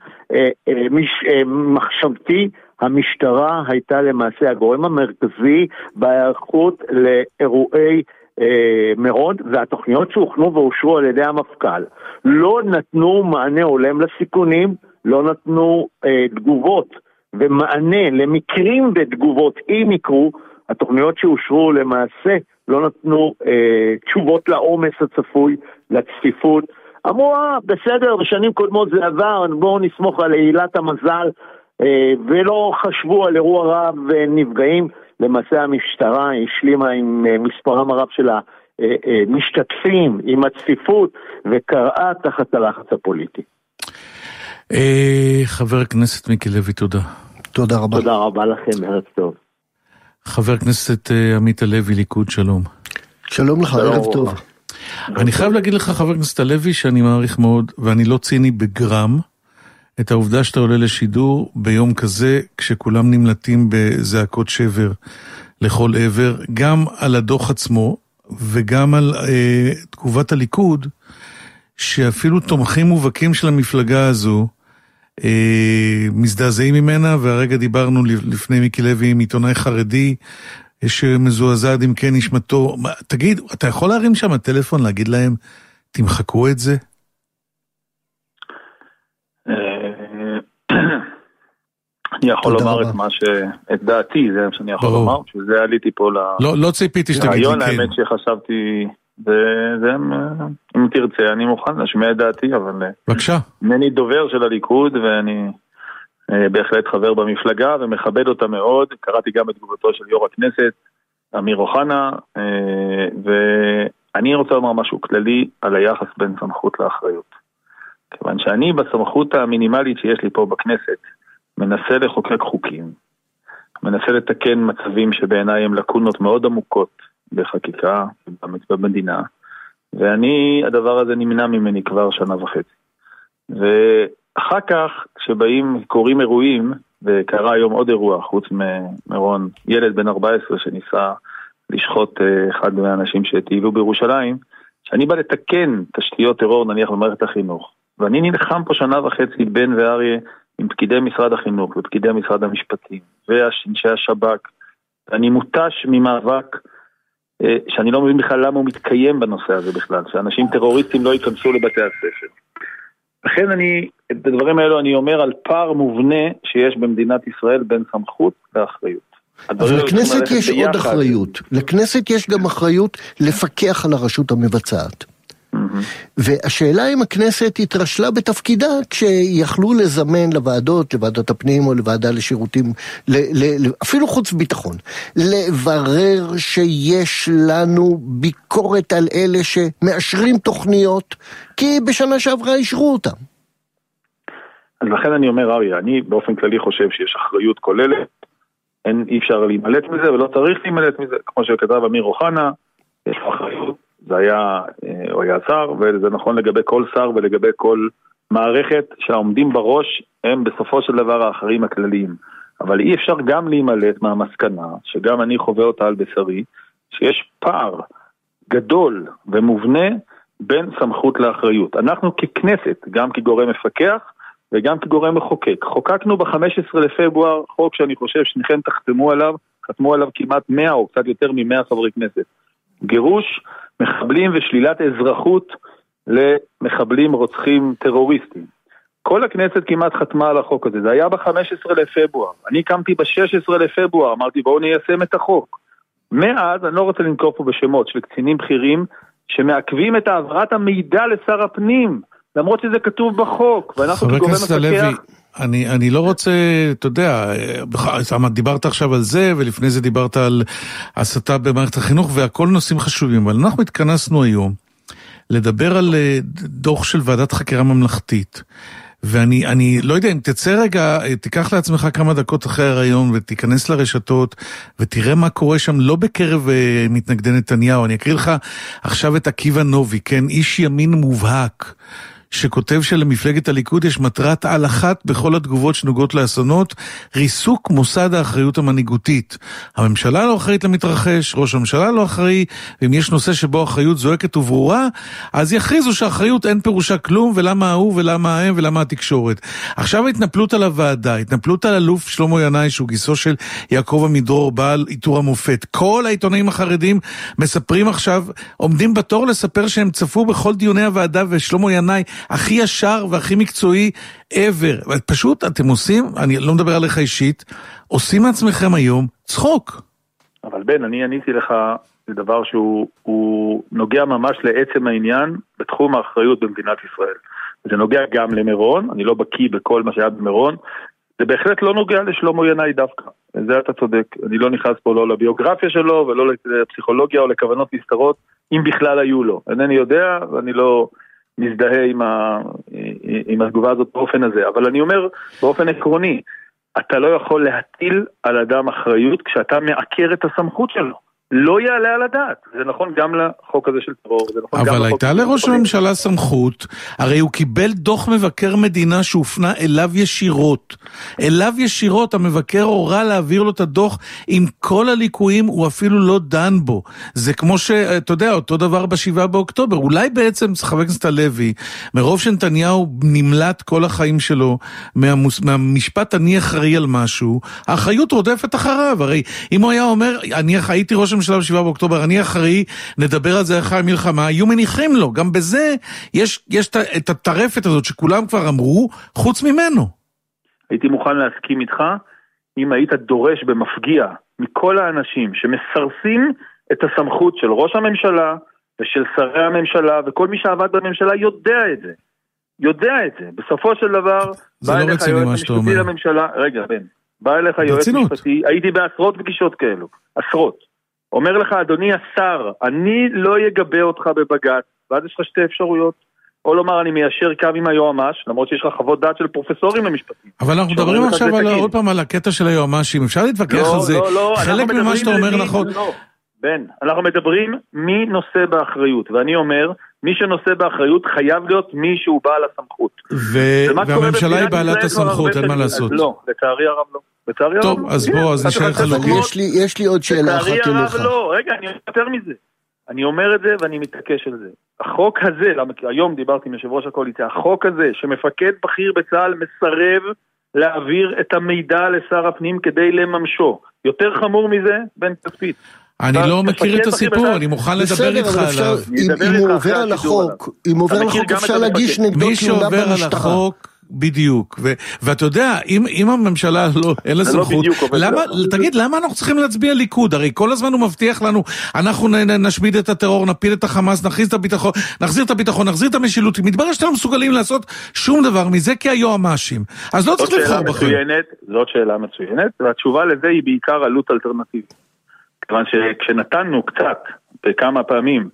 מחשבתי, המשטרה הייתה למעשה הגורם המרכזי בהיערכות לאירועי מירון, והתוכניות שהוכנו ואושרו על ידי המפכ"ל לא נתנו מענה הולם לסיכונים, לא נתנו תגובות ומענה למקרים ותגובות אם יקרו. התוכניות שאושרו למעשה לא נתנו תשובות לעומס הצפוי, לצפיפות. אמרו, בסדר, בשנים קודמות זה עבר, בואו נסמוך על עילת המזל, ולא חשבו על אירוע רב ונפגעים. למעשה המשטרה השלימה עם מספרם הרב של המשתתפים, עם הצפיפות, וקראה תחת הלחץ הפוליטי. חבר הכנסת מיקי לוי, תודה. תודה רבה. תודה רבה לכם, ערב טוב. חבר הכנסת עמית הלוי, ליכוד, שלום. שלום לך, ערב טוב. אני חייב להגיד לך, חבר הכנסת הלוי, שאני מעריך מאוד, ואני לא ציני בגרם, את העובדה שאתה עולה לשידור ביום כזה, כשכולם נמלטים בזעקות שבר לכל עבר, גם על הדוח עצמו, וגם על תגובת הליכוד, שאפילו תומכים מובהקים של המפלגה הזו, מזדעזעים ממנה, והרגע דיברנו לפני מיקי לוי עם עיתונאי חרדי, שמזועזע אם כן נשמתו. תגיד, אתה יכול להרים שם הטלפון, להגיד להם, תמחקו את זה? אני יכול לומר את דעתי, זה מה שאני יכול לומר, שזה עליתי פה לא ציפיתי שתגיד לי כן. האמת שחשבתי, אם תרצה, אני מוכן להשמיע את דעתי, אבל בבקשה. אני דובר של הליכוד, ואני בהחלט חבר במפלגה, ומכבד אותה מאוד. קראתי גם את תגובתו של יו"ר הכנסת, אמיר אוחנה, ואני רוצה לומר משהו כללי על היחס בין סמכות לאחריות. כיוון שאני בסמכות המינימלית שיש לי פה בכנסת, מנסה לחוקק חוקים, מנסה לתקן מצבים שבעיניי הם לקונות מאוד עמוקות בחקיקה במדינה, ואני, הדבר הזה נמנע ממני כבר שנה וחצי. ואחר כך, כשבאים, קוראים אירועים, וקרה היום עוד אירוע, חוץ ממירון, ילד בן 14 שניסה לשחוט אחד מהאנשים שטיילו בירושלים, שאני בא לתקן תשתיות טרור, נניח במערכת החינוך, ואני נלחם פה שנה וחצי בן ואריה, עם פקידי משרד החינוך ופקידי משרד המשפטים ואנשי השב"כ. אני מוטש ממאבק שאני לא מבין בכלל למה הוא מתקיים בנושא הזה בכלל, שאנשים טרוריסטים לא ייכנסו לבתי הספר. לכן את הדברים האלו אני אומר על פער מובנה שיש במדינת ישראל בין סמכות לאחריות. אבל לכנסת יש עוד אחריות. לכנסת יש גם אחריות לפקח על הרשות המבצעת. והשאלה אם הכנסת התרשלה בתפקידה כשיכלו לזמן לוועדות, לוועדת הפנים או לוועדה לשירותים, אפילו חוץ ביטחון, לברר שיש לנו ביקורת על אלה שמאשרים תוכניות, כי בשנה שעברה אישרו אותם. אז לכן אני אומר, אריה, אני באופן כללי חושב שיש אחריות כוללת אי אפשר להימלט מזה ולא צריך להימלט מזה, כמו שכתב אמיר אוחנה, יש לו אחריות, הוא היה שר, וזה נכון לגבי כל שר ולגבי כל מערכת שהעומדים בראש הם בסופו של דבר האחרים הכלליים. אבל אי אפשר גם להימלט מהמסקנה, שגם אני חווה אותה על בשרי, שיש פער גדול ומובנה בין סמכות לאחריות. אנחנו ככנסת, גם כגורם מפקח וגם כגורם מחוקק, חוקקנו ב-15 לפברואר חוק שאני חושב שניכם חתמו עליו כמעט 100 או קצת יותר מ-100 חברי כנסת. גירוש מחבלים ושלילת אזרחות למחבלים רוצחים טרוריסטים. כל הכנסת כמעט חתמה על החוק הזה, זה היה ב-15 לפברואר. אני קמתי ב-16 לפברואר, אמרתי בואו ניישם את החוק. מאז, אני לא רוצה לנקוב פה בשמות של קצינים בכירים, שמעכבים את העברת המידע לשר הפנים, למרות שזה כתוב בחוק, ואנחנו כגורם מפקח... אני לא רוצה, אתה יודע, דיברת עכשיו על זה, ולפני זה דיברת על הסתה במערכת החינוך, והכל נושאים חשובים, אבל אנחנו התכנסנו היום לדבר על דוח של ועדת חקירה ממלכתית, ואני לא יודע, אם תצא רגע, תיקח לעצמך כמה דקות אחרי הרעיון, ותיכנס לרשתות, ותראה מה קורה שם, לא בקרב מתנגדי נתניהו. אני אקריא לך עכשיו את עקיבא נובי, כן, איש ימין מובהק, שכותב שלמפלגת הליכוד יש מטרת על אחת בכל התגובות שנוגעות לאסונות, ריסוק מוסד האחריות המנהיגותית. הממשלה לא אחראית למתרחש, ראש הממשלה לא אחראי, ואם יש נושא שבו אחריות זועקת וברורה, אז יכריזו שהאחריות אין פירושה כלום, ולמה הוא ולמה הם ולמה התקשורת. עכשיו התנפלות על הוועדה, התנפלות על אלוף שלמה ינאי, שהוא גיסו של יעקב עמידרור, בעל עיטור המופת. כל העיתונאים החרדים מספרים עכשיו, עומדים בתור לספר שהם צפו בכל דיוני הוועדה, ושלמה ינאי הכי ישר והכי מקצועי ever. פשוט אתם עושים, אני לא מדבר עליך אישית, עושים מעצמכם היום צחוק. אבל בן, אני עניתי לך לדבר שהוא נוגע ממש לעצם העניין בתחום האחריות במדינת ישראל. זה נוגע גם למירון, אני לא בקיא בכל מה שהיה במירון, זה בהחלט לא נוגע לשלמה ינאי דווקא. זה אתה צודק, אני לא נכנס פה לא לביוגרפיה שלו ולא לפסיכולוגיה או לכוונות נסתרות, אם בכלל היו לו. אינני יודע ואני לא מזדהה עם התגובה הזאת באופן הזה, אבל אני אומר באופן עקרוני, אתה לא יכול להטיל על אדם אחריות כשאתה מעקר את הסמכות שלו. לא יעלה על הדעת. זה נכון גם לחוק הזה של טרור. אבל הייתה לראש הממשלה סמכות, הרי הוא קיבל דוח מבקר מדינה שהופנה אליו ישירות. אליו ישירות המבקר הורה להעביר לו את הדוח עם כל הליקויים, הוא אפילו לא דן בו. זה כמו שאתה יודע, אותו דבר ב7 באוקטובר. אולי בעצם חבר הכנסת הלוי, מרוב שנתניהו נמלט כל החיים שלו, מהמשפט אני אחראי על משהו, האחריות רודפת אחריו. הרי אם הוא היה אומר, אני הייתי ראש הממשלה ב7 באוקטובר, אני אחראי, נדבר על זה אחרי המלחמה, היו מניחים לו. גם בזה יש את הטרפת הזאת שכולם כבר אמרו, חוץ ממנו. הייתי מוכן להסכים איתך, אם היית דורש במפגיע מכל האנשים שמסרסים את הסמכות של ראש הממשלה ושל שרי הממשלה, וכל מי שעבד בממשלה יודע את זה. יודע את זה. בסופו של דבר, זה לא רציני מה שאתה אומר. רגע, בן, בא אליך יועץ משפטי, הייתי בעשרות פגישות כאלו, עשרות. אומר לך, אדוני השר, אני לא יגבה אותך בבג"ץ, ואז יש לך שתי אפשרויות, או לומר, אני מיישר קו עם היועמ"ש, למרות שיש לך חוות דעת של פרופסורים למשפטים. אבל אנחנו מדברים עכשיו עוד פעם על הקטע של היועמ"שים, אפשר להתווכח על זה, חלק ממה שאתה אומר נכון. בן, אנחנו מדברים מי נושא באחריות, ואני אומר, מי שנושא באחריות חייב להיות מי שהוא בעל הסמכות. והממשלה היא בעלת הסמכות, אין מה לעשות. לא, לצערי הרב לא. טוב, אז בוא, אז נשאר חלוקים. יש לי עוד שאלה אחת אליך. לא, רגע, אני יותר מזה. אני אומר את זה ואני מתעקש על זה. החוק הזה, היום דיברתי עם יושב ראש הקואליציה, החוק הזה שמפקד בכיר בצה"ל מסרב להעביר את המידע לשר הפנים כדי לממשו. יותר חמור מזה, בן כספית. אני לא מכיר את הסיפור, אני מוכן לדבר איתך עליו. אם הוא עובר על החוק, אפשר להגיש נגדו תלונה במשטרה. בדיוק, ואתה יודע, אם הממשלה לא, אין לה סמכות, תגיד, למה אנחנו צריכים להצביע ליכוד? הרי כל הזמן הוא מבטיח לנו, אנחנו נשמיד את הטרור, נפיל את החמאס, נחזיר את הביטחון, נחזיר את המשילות, מתברר שאתם לא מסוגלים לעשות שום דבר מזה כיועמ"שים, אז לא צריך לבחור בכם. זאת שאלה מצוינת, והתשובה לזה היא בעיקר עלות אלטרנטיבית. כיוון שכשנתנו קצת, בכמה פעמים,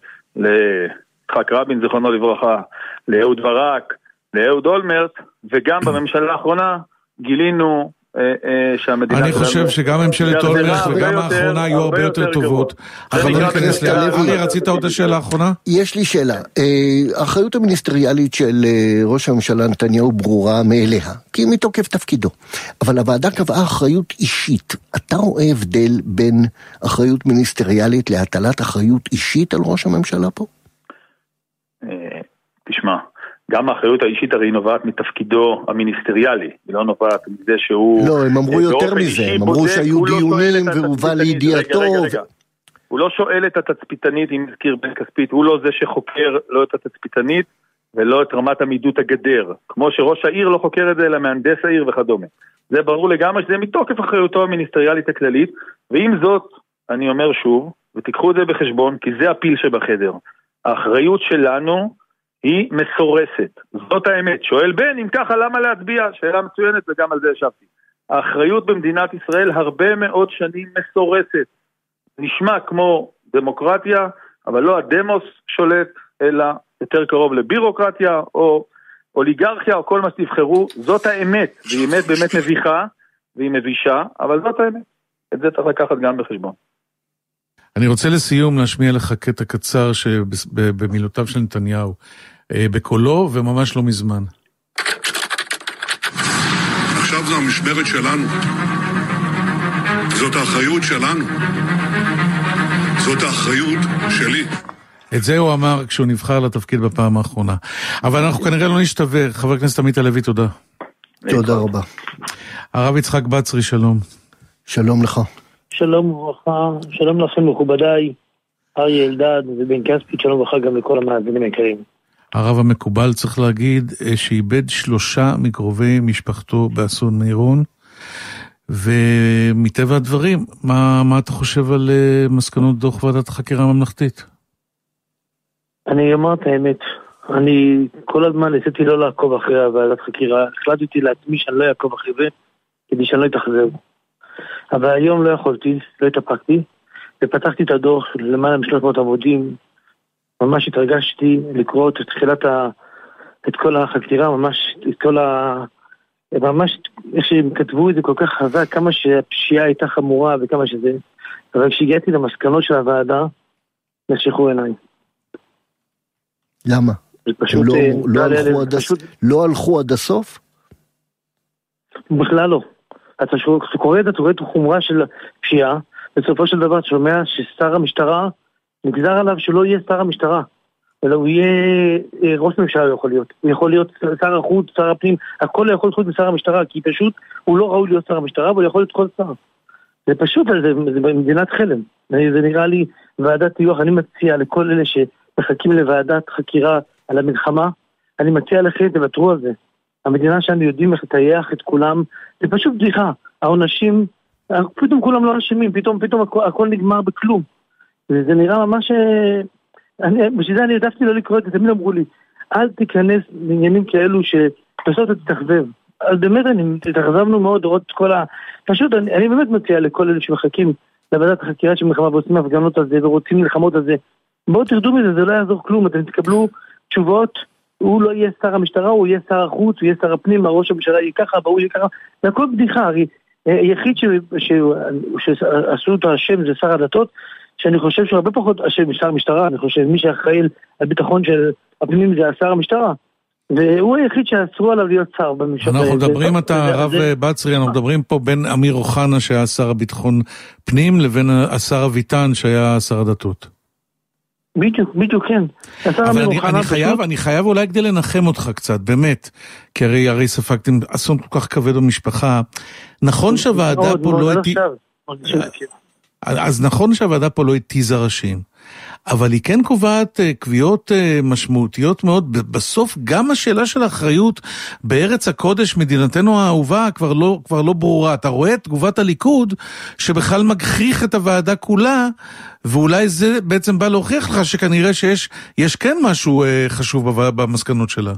ליצחק רבין, זיכרונו לברכה, לאהוד ברק, לאהוד אולמרט, וגם בממשלה האחרונה גילינו שהמדינה... אני חושב שגם ממשלת אולמרט וגם האחרונה היו הרבה יותר טובות. אבל לא ניכנס לאלי, רצית עוד השאלה האחרונה? יש לי שאלה. האחריות המיניסטריאלית של ראש הממשלה נתניהו ברורה מאליה, כי היא מתוקף תפקידו. אבל הוועדה קבעה אחריות אישית. אתה רואה הבדל בין אחריות מיניסטריאלית להטלת אחריות אישית על ראש הממשלה פה? תשמע, גם האחריות האישית הרי נובעת מתפקידו המיניסטריאלי, היא לא נובעת מזה שהוא... לא, הם אמרו יותר מזה, הם אמרו שהיו דיונים והובא לידיעתו. רגע. הוא לא שואל את התצפיתנית, אם נזכיר בן כספית, הוא לא זה שחוקר לא את התצפיתנית ולא את רמת עמידות הגדר, כמו שראש העיר לא חוקר את זה, אלא מהנדס העיר וכדומה. זה ברור לגמרי שזה מתוקף אחריותו המיניסטריאלית הכללית, ועם זאת, אני אומר שוב, ותיקחו את זה בחשבון, כי זה הפיל שבחדר. האחריות שלנו היא מסורסת. זאת האמת. שואל בן, אם ככה, למה להצביע? שאלה מצוינת וגם על זה ישבתי. האחריות במדינת ישראל הרבה מאוד שנים מסורסת. נשמע כמו דמוקרטיה, אבל לא הדמוס שולט, אלא יותר קרוב לבירוקרטיה או אוליגרכיה או כל מה שתבחרו. זאת האמת. והיא אמת באמת מביכה והיא מבישה, אבל זאת האמת. את זה צריך לקחת גם בחשבון. אני רוצה לסיום להשמיע לך קטע קצר במילותיו של נתניהו, בקולו וממש לא מזמן. עכשיו זו המשמרת שלנו. זאת האחריות שלנו. זאת האחריות שלי. את זה הוא אמר כשהוא נבחר לתפקיד בפעם האחרונה. אבל אנחנו כנראה לא נשתבר. חבר הכנסת עמית הלוי, תודה. תודה רבה. הרב יצחק בצרי, שלום. שלום לך. שלום וברכה, שלום לכם מכובדיי, אריה אלדד ובן כספית, שלום וברכה גם לכל המאזינים היקרים. הרב המקובל צריך להגיד שאיבד 3 מקרובי משפחתו באסון מירון, ומטבע הדברים, מה אתה חושב על מסקנות דוח ועדת החקירה הממלכתית? אני אומר את האמת, אני כל הזמן ניסיתי לא לעקוב אחרי ועדת חקירה, החלטתי לעצמי שאני לא אעקוב אחרי זה, כדי שאני לא אתאכזב. אבל היום לא יכולתי, לא התאפקתי, ופתחתי את הדוח למעלה מ-300 עמודים, ממש התרגשתי לקרוא את כל החקירה, ממש איך שהם כתבו את זה כל כך חזק, כמה שהפשיעה הייתה חמורה וכמה שזה, אבל כשהגעתי למסקנות של הוועדה, נחשכו עיניי. למה? לא הלכו עד הסוף? בכלל לא. אתה קורא את החומרה של פשיעה, בסופו של דבר אתה שומע ששר המשטרה, נגזר עליו שלא יהיה שר המשטרה, אלא הוא יהיה ראש ממשלה יכול להיות. הוא יכול להיות שר החוץ, שר הפנים, הכל יכול להיות שר המשטרה, כי פשוט הוא לא ראוי להיות שר המשטרה, אבל יכול להיות כל שר. זה פשוט, זה מדינת חלם. זה נראה לי ועדת טיוח, אני מציע לכל אלה שמחכים לוועדת חקירה על המלחמה, אני מציע לכם, תוותרו על זה. המדינה שלנו יודעים איך לטייח את כולם, זה פשוט בדיחה. העונשים, פתאום כולם לא אשמים, פתאום הכל נגמר בכלום. וזה נראה ממש... בשביל זה אני העדפתי לא לקרוא את זה, תמיד אמרו לי, אל תיכנס לעניינים כאלו שפשוט תתאכזב. אז באמת התאכזבנו מאוד לראות את כל פשוט אני באמת מציע לכל אלה שמחכים לוועדת החקירה של מלחמה ועושים הפגנות על זה ורוצים מלחמות על זה. בואו תרדו מזה, זה לא יעזור כלום, אתם תקבלו תשובות, הוא לא יהיה שר המשטרה, הוא יהיה שר החוץ, הוא יהיה שר הפנים, הראש המשטרה יהיה ככה, והוא יהיה ככה, זה הכל בדיחה, הרי היחיד שעשו את השם זה שר הדתות, שאני חושב שהוא הרבה פחות השם שר המשטרה, אני חושב מי שאחראי על ביטחון של הפנים זה השר המשטרה, והוא היחיד שעשו עליו להיות שר בממשלה. אנחנו מדברים, אתה הרב בצרי, אנחנו מדברים פה בין אמיר אוחנה שהיה שר הביטחון פנים, לבין השר אביטן שהיה שר הדתות. בדיוק, כן. אבל אני חייב אולי כדי לנחם אותך קצת, באמת, כי הרי ספגתם אסון כל כך כבד במשפחה. נכון שהוועדה פה לא... אז נכון שהוועדה פה לא התיזה ראשים, אבל היא כן קובעת קביעות משמעותיות מאוד. בסוף גם השאלה של האחריות בארץ הקודש, מדינתנו האהובה, כבר לא ברורה. אתה רואה את תגובת הליכוד שבכלל מגחיך את הוועדה כולה, ואולי זה בעצם בא להוכיח לך שכנראה שיש כן משהו חשוב במסקנות שלה.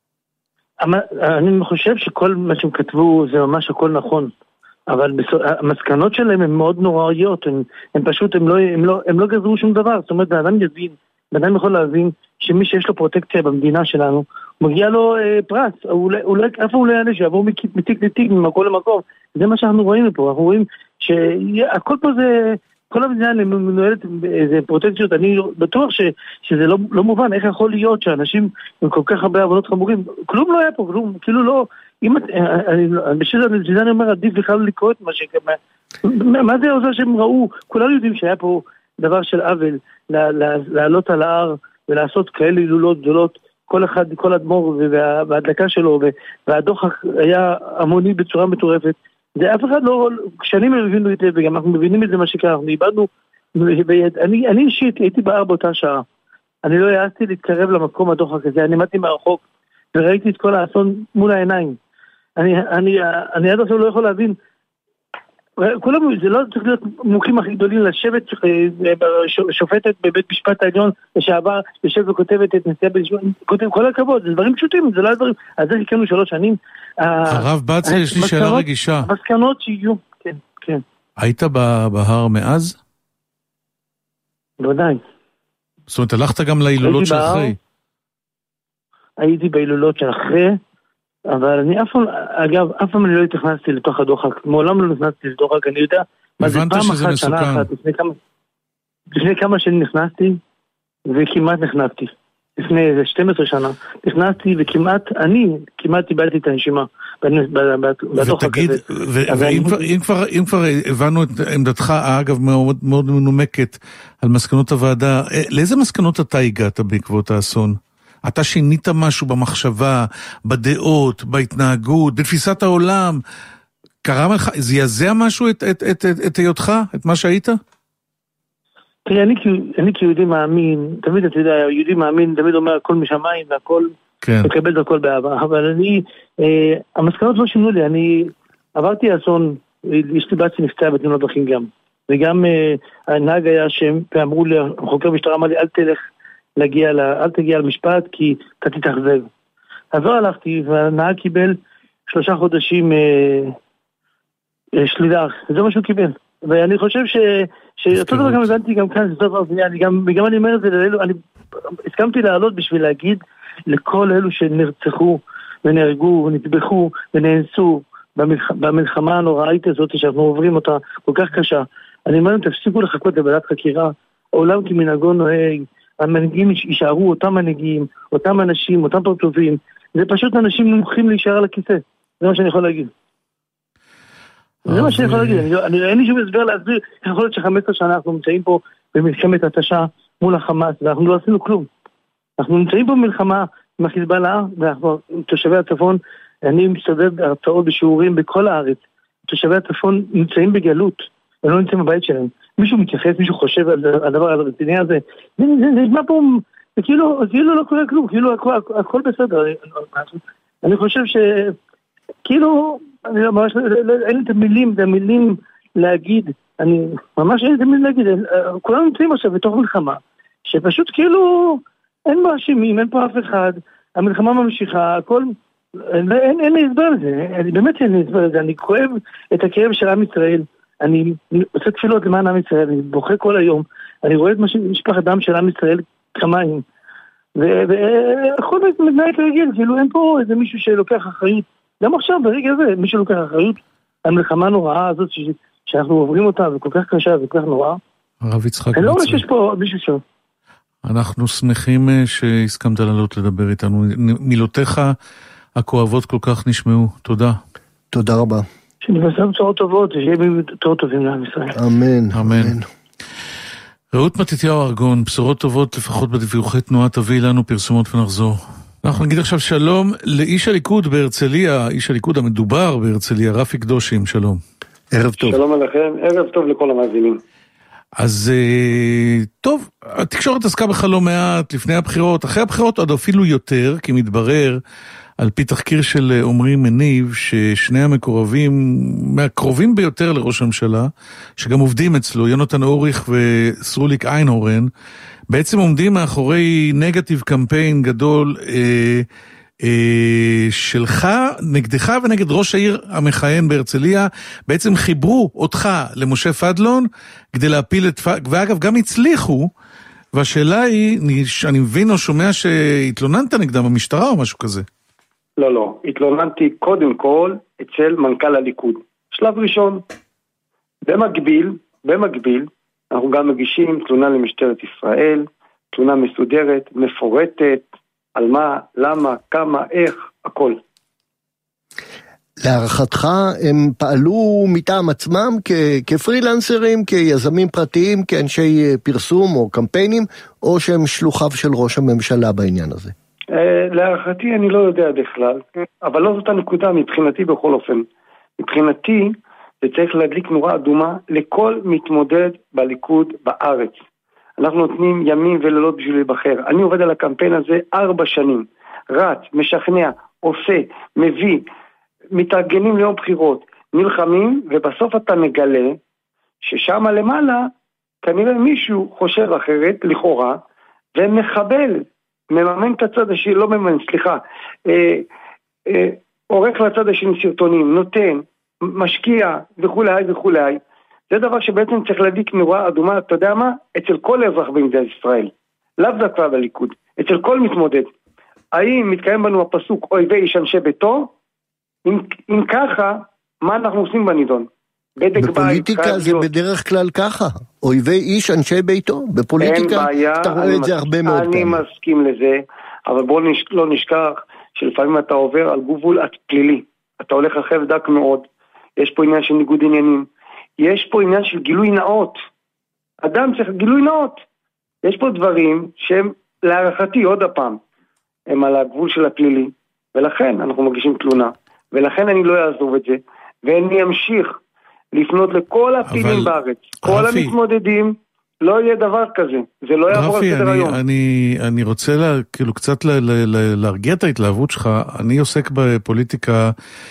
אני חושב שכל מה שהם כתבו זה ממש הכל נכון. אבל המסקנות שלהם הן מאוד נוראיות, הם פשוט, הם לא גזרו שום דבר. זאת אומרת, האדם יכול להבין שמי שיש לו פרוטקציה במדינה שלנו, מגיע לו פרס, איפה הוא לא יעלה שיעבור מתיק לתיק, ממקום למקום, זה מה שאנחנו רואים פה, אנחנו רואים שהכל פה זה, כל המדינה מנוהלת באיזה פרוטקציות, אני בטוח שזה לא מובן, איך יכול להיות שאנשים עם כל כך הרבה עבודות חמורים, כלום לא היה פה, כלום, כאילו לא, בשביל זה אני אומר, עדיף בכלל לקרוא את מה שקרה, מה זה עוזר שהם ראו, כולנו יודעים שהיה פה דבר של עוול, לעלות על ההר ולעשות כאלה הילולות גדולות, כל אחד, כל אדמו"ר וההדלקה שלו, והדוח היה המוני בצורה מטורפת, זה אף אחד לא, כשאנים הבינו את זה, וגם אנחנו מבינים את זה מה שקרה, אנחנו איבדנו, אני אישית הייתי בער באותה שעה, אני לא יעשתי להתקרב למקום הדוחק הזה, אני עמדתי מהרחוק, וראיתי את כל האסון מול העיניים, אני עד עכשיו לא יכול להבין, כולם, זה לא צריך להיות מומחים הכי גדולים לשבת שופטת בבית משפט העליון לשעבר, יושב וכותבת את נשיאה בית משפט, כל הכבוד, זה דברים פשוטים, זה לא דברים, אז זה חיכינו 3 שנים. הרב בצרי, יש לי שאלה רגישה. מסקנות שיהיו, כן, כן. היית בהר מאז? בוודאי. זאת אומרת, הלכת גם להילולות של אחרי? הייתי בהילולות של אחרי, אבל אני אף פעם אני לא התכנסתי לתוך הדוחק, מעולם לא נכנסתי לדוחק, אני יודע, הבנת שזה מסוכן. לפני כמה שנים נכנסתי, וכמעט נכנסתי, לפני 12 שנה, נכנסתי וכמעט, כמעט איבדתי את הנשימה, בדוחק הזה. ואם כבר הבנו את עמדתך, אגב מאוד מאוד מנומקת, על מסקנות הוועדה, לאיזה מסקנות אתה הגעת בעקבות האסון? אתה שינית משהו במחשבה, בדעות, בהתנהגות, בתפיסת העולם. קרה לך, זעזע משהו את היותך, את מה שהיית? תראה, אני כיהודי מאמין, תמיד אתה יודע, יהודי מאמין, תמיד אומר הכל משמיים והכל, מקבל את הכל באהבה, אבל המסקנות לא שינו לי, אני עברתי אסון, יש לי בת שנפצעה בתאונת דרכים גם, וגם הנהג היה שם, ואמרו לי, חוקר משטרה אמר לי, אל תגיע למשפט כי אתה תתאכזב. אז לא הלכתי, והנהג קיבל 3 חודשים שלילה, זה מה שהוא קיבל. ואני חושב שאותו דבר גם הבנתי גם כאן, וגם אני אומר את זה לאלו, אני הסכמתי לעלות בשביל להגיד לכל אלו שנרצחו ונהרגו ונטבחו ונאנסו במלחמה הנוראית הזאת שאנחנו עוברים אותה כל כך קשה. אני אומר, תפסיקו לחכות לוועדת חקירה, העולם כמנהגו נוהג, המנהיגים יישארו אותם מנהיגים, אותם אנשים, אותם פרצופים, זה פשוט אנשים נמוכים להישאר על הכיסא, זה מה שאני יכול להגיד. זה מה שאני יכול להגיד, אין לי שום הסבר להסביר, יכול להיות ש15 שנה אנחנו נמצאים פה במלחמת התשה מול החמאס, ואנחנו לא עשינו כלום. אנחנו נמצאים פה במלחמה עם החיזבאללה, ואנחנו תושבי הצפון, אני מסתובב בהרצאות בשיעורים בכל הארץ, תושבי הצפון נמצאים בגלות, הם לא נמצאים בבית שלהם. מישהו מתייחס, מישהו חושב על הדבר הרציני הזה, זה נשמע פה, כאילו לא קורה כלום, כאילו הכל בסדר. אני חושב שכאילו, ממש אין לי את המילים להגיד, אני ממש אין לי את המילים להגיד, כולנו נמצאים עכשיו בתוך מלחמה, שפשוט כאילו אין מאשימים, אין פה אף אחד, המלחמה ממשיכה, הכל, אין לי הסבר לזה, באמת אין לי הסבר לזה, אני כואב את הכאב של עם ישראל, אני עושה תפילות למען עם ישראל, אני בוכה כל היום, אני רואה את משפחת דם של עם ישראל כמיים, והכל מתנהג רגיל, כאילו אין פה איזה מישהו שלוקח אחריות, גם עכשיו ברגע הזה מישהו לוקח אחריות, המלחמה נוראה הזאת שאנחנו עוברים אותה, וכל כך קשה וכל כך נוראה. הרב יצחק, אני לא רואה שיש פה מישהו שם. אנחנו שמחים שהסכמת לעלות לדבר איתנו, מילותיך הכואבות כל כך נשמעו, תודה. תודה רבה. שנבשר בשורות טובות, שיהיה בשורות טובים לעם ישראל. אמן. אמן. רעות מתתיהו ארגון, בשורות טובות לפחות בדיווחי תנועה, תביא לנו פרסומות ונחזור. אנחנו נגיד עכשיו שלום לאיש הליכוד בהרצליה, איש הליכוד המדובר בהרצליה, רפי קדושים, שלום. ערב טוב. שלום עליכם, ערב טוב לכל המאזינים. אז טוב, התקשורת עסקה בך לא מעט לפני הבחירות, אחרי הבחירות עוד אפילו יותר, כי מתברר על פי תחקיר של עומרי מניב, ששני המקורבים, מהקרובים ביותר לראש הממשלה, שגם עובדים אצלו, יונתן אוריך וסרוליק איינהורן, בעצם עומדים מאחורי נגטיב קמפיין גדול שלך, נגדך ונגד ראש העיר המכהן בהרצליה, בעצם חיברו אותך למשה פדלון, כדי להפיל את ואגב גם הצליחו, והשאלה היא, אני מבין או שומע שהתלוננת נגדם במשטרה או משהו כזה. לא, התלוננתי קודם כל אצל מנכ"ל הליכוד, שלב ראשון. במקביל, אנחנו גם מגישים תלונה למשטרת ישראל, תלונה מסודרת, מפורטת, על מה, למה, כמה, איך, הכל. להערכתך הם פעלו מטעם עצמם כפרילנסרים, כיזמים פרטיים, כאנשי פרסום או קמפיינים, או שהם שלוחיו של ראש הממשלה בעניין הזה? להערכתי אני לא יודע בכלל, אבל לא זאת הנקודה מבחינתי בכל אופן. מבחינתי זה צריך להדליק נורה אדומה לכל מתמודד בליכוד בארץ. אנחנו נותנים ימים ולילות בשביל להיבחר. אני עובד על הקמפיין הזה 4 שנים. רץ, משכנע, עושה, מביא, מתארגנים ליום בחירות, נלחמים, ובסוף אתה מגלה ששם למעלה כנראה מישהו חושב אחרת, לכאורה, ומחבל, מממן את הצד השני, לא מממן, סליחה, עורך לצד השני סרטונים, נותן, משקיע וכולי. זה דבר שבעצם צריך להדליק נורה אדומה, אתה יודע מה? אצל כל אזרח במדינת ישראל, לאו דווקא בליכוד, אצל כל מתמודד. האם מתקיים בנו הפסוק אויבי איש אנשי ביתו? אם ככה, מה אנחנו עושים בנידון? בפוליטיקה זה בדרך כלל ככה, אויבי איש אנשי ביתו, בפוליטיקה אתה רואה את זה הרבה מאוד פעמים. אני מסכים לזה, אבל בואו לא נשכח שלפעמים אתה עובר על גבול פלילי, אתה הולך אחרי דק מאוד, יש פה עניין של ניגוד עניינים, יש פה עניין של גילוי נאות, אדם צריך גילוי נאות, יש פה דברים שהם להערכתי עוד הפעם, הם על הגבול של הפלילי, ולכן אנחנו מגישים תלונה, ולכן אני לא אעזוב את זה, ואני אמשיך לפנות לכל הפעילים בארץ, כל המתמודדים, לא יהיה דבר כזה, זה לא יעבור על סדר היום. אני רוצה כאילו קצת להרגיע את ההתלהבות שלך, אני עוסק בפוליטיקה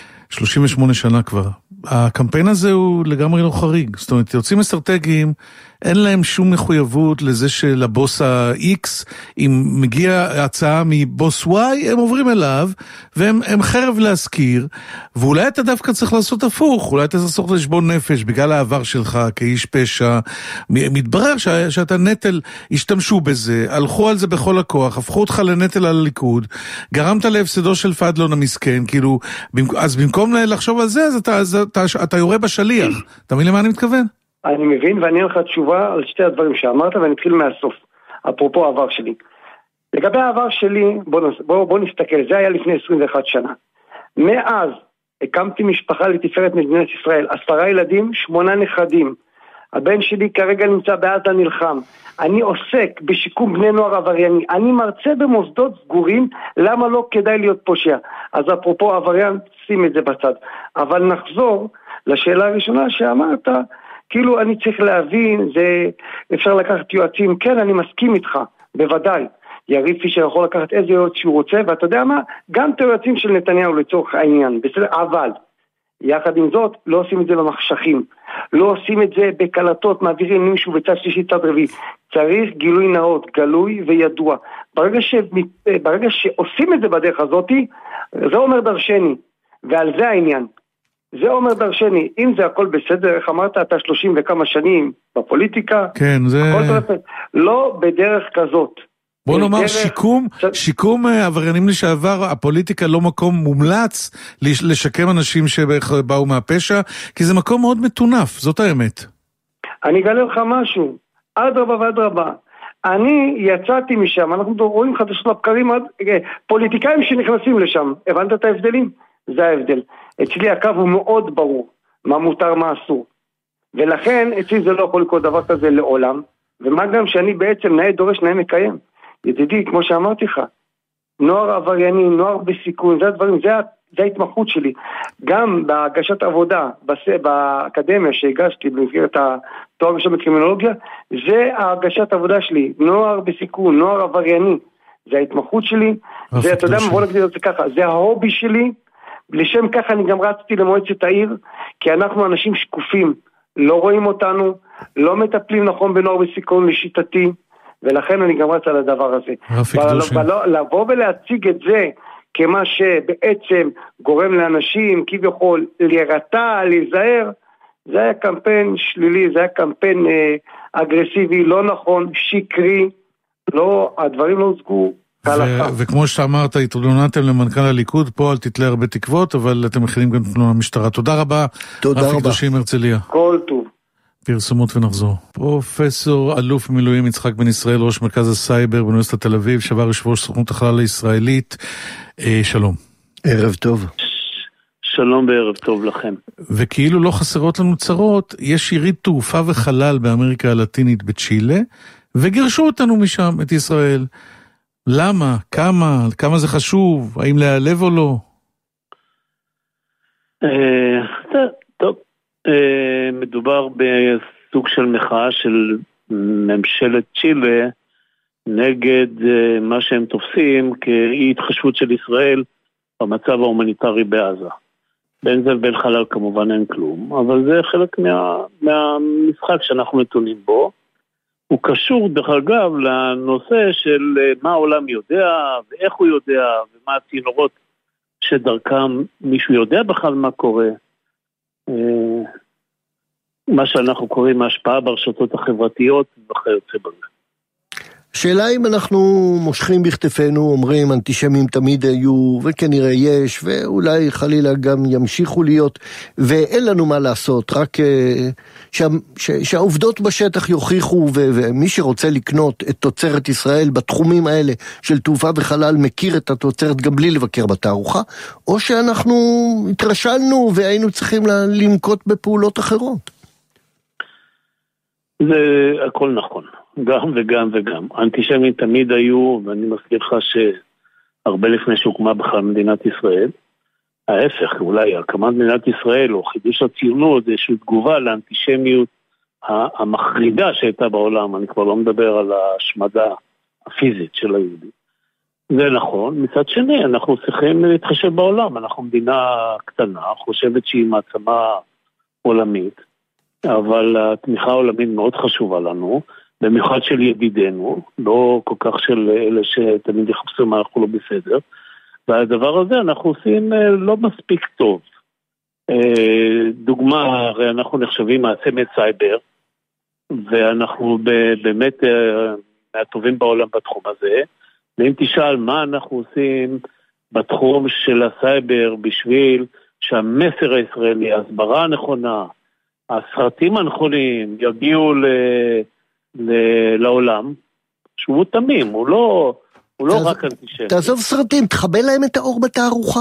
38 שנה כבר. הקמפיין הזה הוא לגמרי לא חריג, זאת אומרת, יוצאים אסטרטגיים, אין להם שום מחויבות לזה שלבוס ה-X, אם מגיע הצעה מבוס Y, הם עוברים אליו, והם חרב להזכיר, ואולי אתה דווקא צריך לעשות הפוך, אולי אתה צריך לעשות חשבון נפש, בגלל העבר שלך כאיש פשע, מתברר שאתה נטל, השתמשו בזה, הלכו על זה בכל הכוח, הפכו אותך לנטל על הליכוד, גרמת להפסדו של פדלון המסכן, כאילו, אז במקום לחשוב על זה, אז אתה יורה בשליח, אתה מבין למה אני מתכוון? אני מבין, ואני אתן לך תשובה על שתי הדברים שאמרת, ואני אתחיל מהסוף, אפרופו העבר שלי. לגבי העבר שלי, בוא נסתכל, זה היה לפני 21 שנה. מאז הקמתי משפחה לתפארת מדינת ישראל, 10 ילדים, 8 נכדים. הבן שלי כרגע נמצא בעזה נלחם. אני עוסק בשיקום בני נוער עברייני. אני מרצה במוסדות סגורים, למה לא כדאי להיות פושע? אז אפרופו עבריין, שים את זה בצד. אבל נחזור לשאלה הראשונה שאמרת, כאילו אני צריך להבין, זה אפשר לקחת יועצים, כן אני מסכים איתך, בוודאי, יריב פישר יכול לקחת איזה יועץ שהוא רוצה, ואתה יודע מה, גם את היועצים של נתניהו לצורך העניין, בסדר, אבל, יחד עם זאת, לא עושים את זה במחשכים, לא עושים את זה בקלטות, מעבירים מישהו בצד שלישי, צד רביעי, צריך גילוי נאות, גלוי וידוע, ברגע שעושים את זה בדרך הזאת, זה אומר דרשני, ועל זה העניין, זה אומר דרשני, אם זה הכל בסדר, איך אמרת, אתה 30 וכמה שנים בפוליטיקה, כן, זה... לא בדרך כזאת. בוא נאמר, שיקום עבריינים לשעבר, הפוליטיקה לא מקום מומלץ לשקם אנשים שבאו מהפשע, כי זה מקום מאוד מטונף, זאת האמת. אני אגלה לך משהו, אדרבה ואדרבה, אני יצאתי משם, אנחנו רואים חדשות לבקרים, פוליטיקאים שנכנסים לשם, הבנת את ההבדלים? זה ההבדל. אצלי הקו הוא מאוד ברור, מה מותר, מה אסור. ולכן אצלי זה לא יכול לקרות דבר כזה לעולם, ומה גם שאני בעצם נאה דורש נאה מקיים. ידידי, כמו שאמרתי לך, נוער עברייני, נוער בסיכון, זה הדברים, זה ההתמחות שלי. גם בהגשת עבודה, באקדמיה שהגשתי, במסגרת התואר ראשון בקרימינולוגיה, זה ההגשת עבודה שלי, נוער בסיכון, נוער עברייני, זה ההתמחות שלי, זה, אתה יודע מה, בוא נגדיר את זה ככה, זה ההובי שלי, לשם ככה אני גם רצתי למועצת העיר, כי אנחנו אנשים שקופים, לא רואים אותנו, לא מטפלים נכון בנוער בסיכון לשיטתי, ולכן אני גם רץ על הדבר הזה. לבוא ולהציג את זה כמה שבעצם גורם לאנשים כביכול להירתע, להיזהר, זה היה קמפיין שלילי, זה היה קמפיין אגרסיבי, לא נכון, שקרי, לא, הדברים לא הוצגו וכמו שאתה אמרת, התלוננתם למנכ"ל הליכוד, פה אל תתלה הרבה תקוות, אבל אתם מכינים גם תלונה למשטרה. תודה רבה. רפי קדושים הרצליה. כל טוב. פרסומות ונחזור. פרופסור אלוף מילואים יצחק בן ישראל, ראש מרכז הסייבר באוניברסיטת תל אביב, שבר יושב ראש סוכנות החלל הישראלית. שלום. ערב טוב. שלום וערב טוב לכם. וכאילו לא חסרות לנו צרות, יש יריד תעופה וחלל באמריקה הלטינית בצ'ילה, וגירשו אותנו משם, את ישראל. למה? כמה זה חשוב? האם להיעלב או לא? טוב, מדובר בסוג של מחאה של ממשלת צ'ילה נגד מה שהם תופסים כאי התחשבות של ישראל במצב ההומניטרי בעזה. בין זה ובין חלל כמובן אין כלום, אבל זה חלק מהמשחק שאנחנו נתונים בו. הוא קשור דרך אגב לנושא של מה העולם יודע ואיך הוא יודע ומה הצינורות שדרכם מישהו יודע בכלל מה קורה. מה שאנחנו קוראים ההשפעה ברשתות החברתיות וכיוצא בזה. שאלה אם אנחנו מושכים בכתפינו, אומרים אנטישמים תמיד היו וכנראה יש ואולי חלילה גם ימשיכו להיות ואין לנו מה לעשות, רק שהעובדות בשטח יוכיחו, ומי שרוצה לקנות את תוצרת ישראל בתחומים האלה של תעופה וחלל מכיר את התוצרת גם בלי לבקר בתערוכה, או שאנחנו התרשלנו והיינו צריכים לנקוט בפעולות אחרות. זה הכל נכון. גם וגם וגם. האנטישמים תמיד היו, ואני מזכיר לך שהרבה לפני שהוקמה בכלל מדינת ישראל, ההפך, אולי הקמת מדינת ישראל או חידוש הציונות, זה איזושהי תגובה לאנטישמיות המחרידה שהייתה בעולם, אני כבר לא מדבר על ההשמדה הפיזית של היהודים. זה נכון. מצד שני, אנחנו צריכים להתחשב בעולם, אנחנו מדינה קטנה, חושבת שהיא מעצמה עולמית, אבל התמיכה העולמית מאוד חשובה לנו, במיוחד של ידידינו, לא כל כך של אלה שתמיד יחפשו מה אנחנו לא בסדר, והדבר הזה אנחנו עושים לא מספיק טוב. דוגמה, הרי אנחנו נחשבים מעצמת סייבר, ואנחנו באמת מהטובים בעולם בתחום הזה, ואם תשאל מה אנחנו עושים בתחום של הסייבר בשביל שהמסר הישראלי, ההסברה הנכונה, הסרטים הנכונים יגיעו לעולם, שהוא תמים, הוא לא רק אנטישמי. תעזוב סרטים, תחבל להם את האור בתערוכה.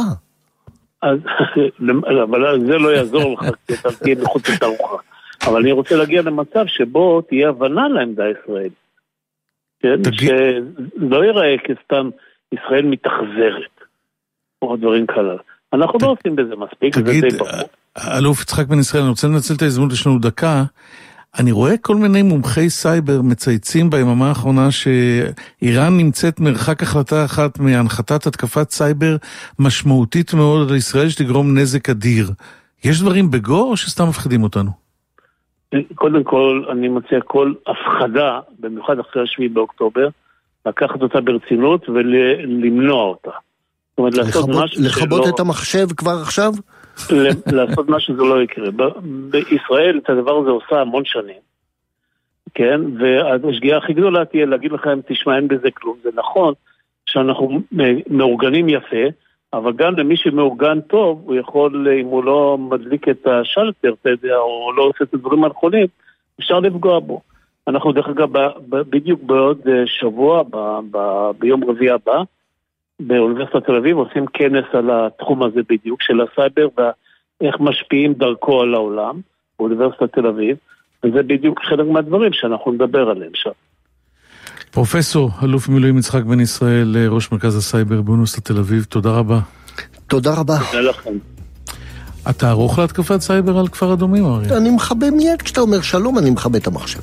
אבל זה לא יעזור לך, כי אתה תהיה מחוץ לתערוכה. אבל אני רוצה להגיע למצב שבו תהיה הבנה לעמדה ישראל. כן? שלא ייראה כסתם ישראל מתחזרת, או דברים כאלה. אנחנו לא עושים בזה מספיק. תגיד, אלוף יצחק בן ישראל, אני רוצה לנצל את ההזדמנות, יש לנו דקה, אני רואה כל מיני מומחי סייבר מצייצים ביממה האחרונה שאיראן נמצאת מרחק החלטה אחת מהנחתת התקפת סייבר משמעותית מאוד על ישראל שתגרום נזק אדיר. יש דברים בגו או שסתם מפחידים אותנו? קודם כל אני מציע כל הפחדה, במיוחד אחרי 7 באוקטובר, לקחת אותה ברצינות ולמנוע אותה. זאת אומרת, לכבות את המחשב כבר עכשיו? לעשות מה שזה לא יקרה. בישראל את הדבר הזה עושה המון שנים, כן? והשגיאה הכי גדולה תהיה להגיד לכם, תשמע, אין בזה כלום. זה נכון שאנחנו מאורגנים יפה, אבל גם למי שמאורגן טוב, הוא יכול, אם הוא לא מדליק את השלטר, אתה יודע, או לא עושה את הדברים הנכונים, אפשר לפגוע בו. אנחנו דרך אגב, בדיוק בעוד שבוע, ביום רביעי הבא, באוניברסיטת תל אביב עושים כנס על התחום הזה בדיוק של הסייבר ואיך משפיעים דרכו על העולם באוניברסיטת תל אביב, וזה בדיוק חלק מהדברים שאנחנו נדבר עליהם שם. פרופסור אלוף מילואים יצחק בן ישראל, ראש מרכז הסייבר באוניברסיטת תל אביב, תודה רבה. תודה רבה. תודה לכם. אתה ערוך להתקפת סייבר על כפר אדומים, אריה? אני מכבה מיד כשאתה אומר שלום, אני מכבה את המחשב.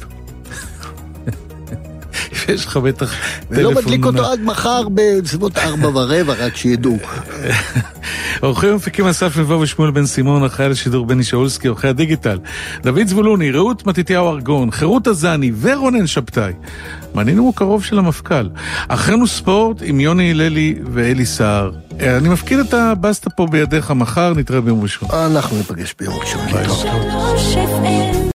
יש לך בטח טלפון. לא מדליק אותו עד מחר בסביבות 4:15, רק שידעו. עורכים ומפיקים אסף מבוא ושמואל בן סימון, אחראי לשידור בני שאולסקי, עורכי הדיגיטל, דוד זבולוני, רעות מתתיהו ארגון, חירות הזני ורונן שבתאי. מעניין הוא קרוב של המפכ"ל. אחרינו ספורט עם יוני הללי ואלי סער. אני מפקיד את הבסטה פה בידיך מחר, נתראה ביום ראשון. אנחנו נפגש ביום ראשון.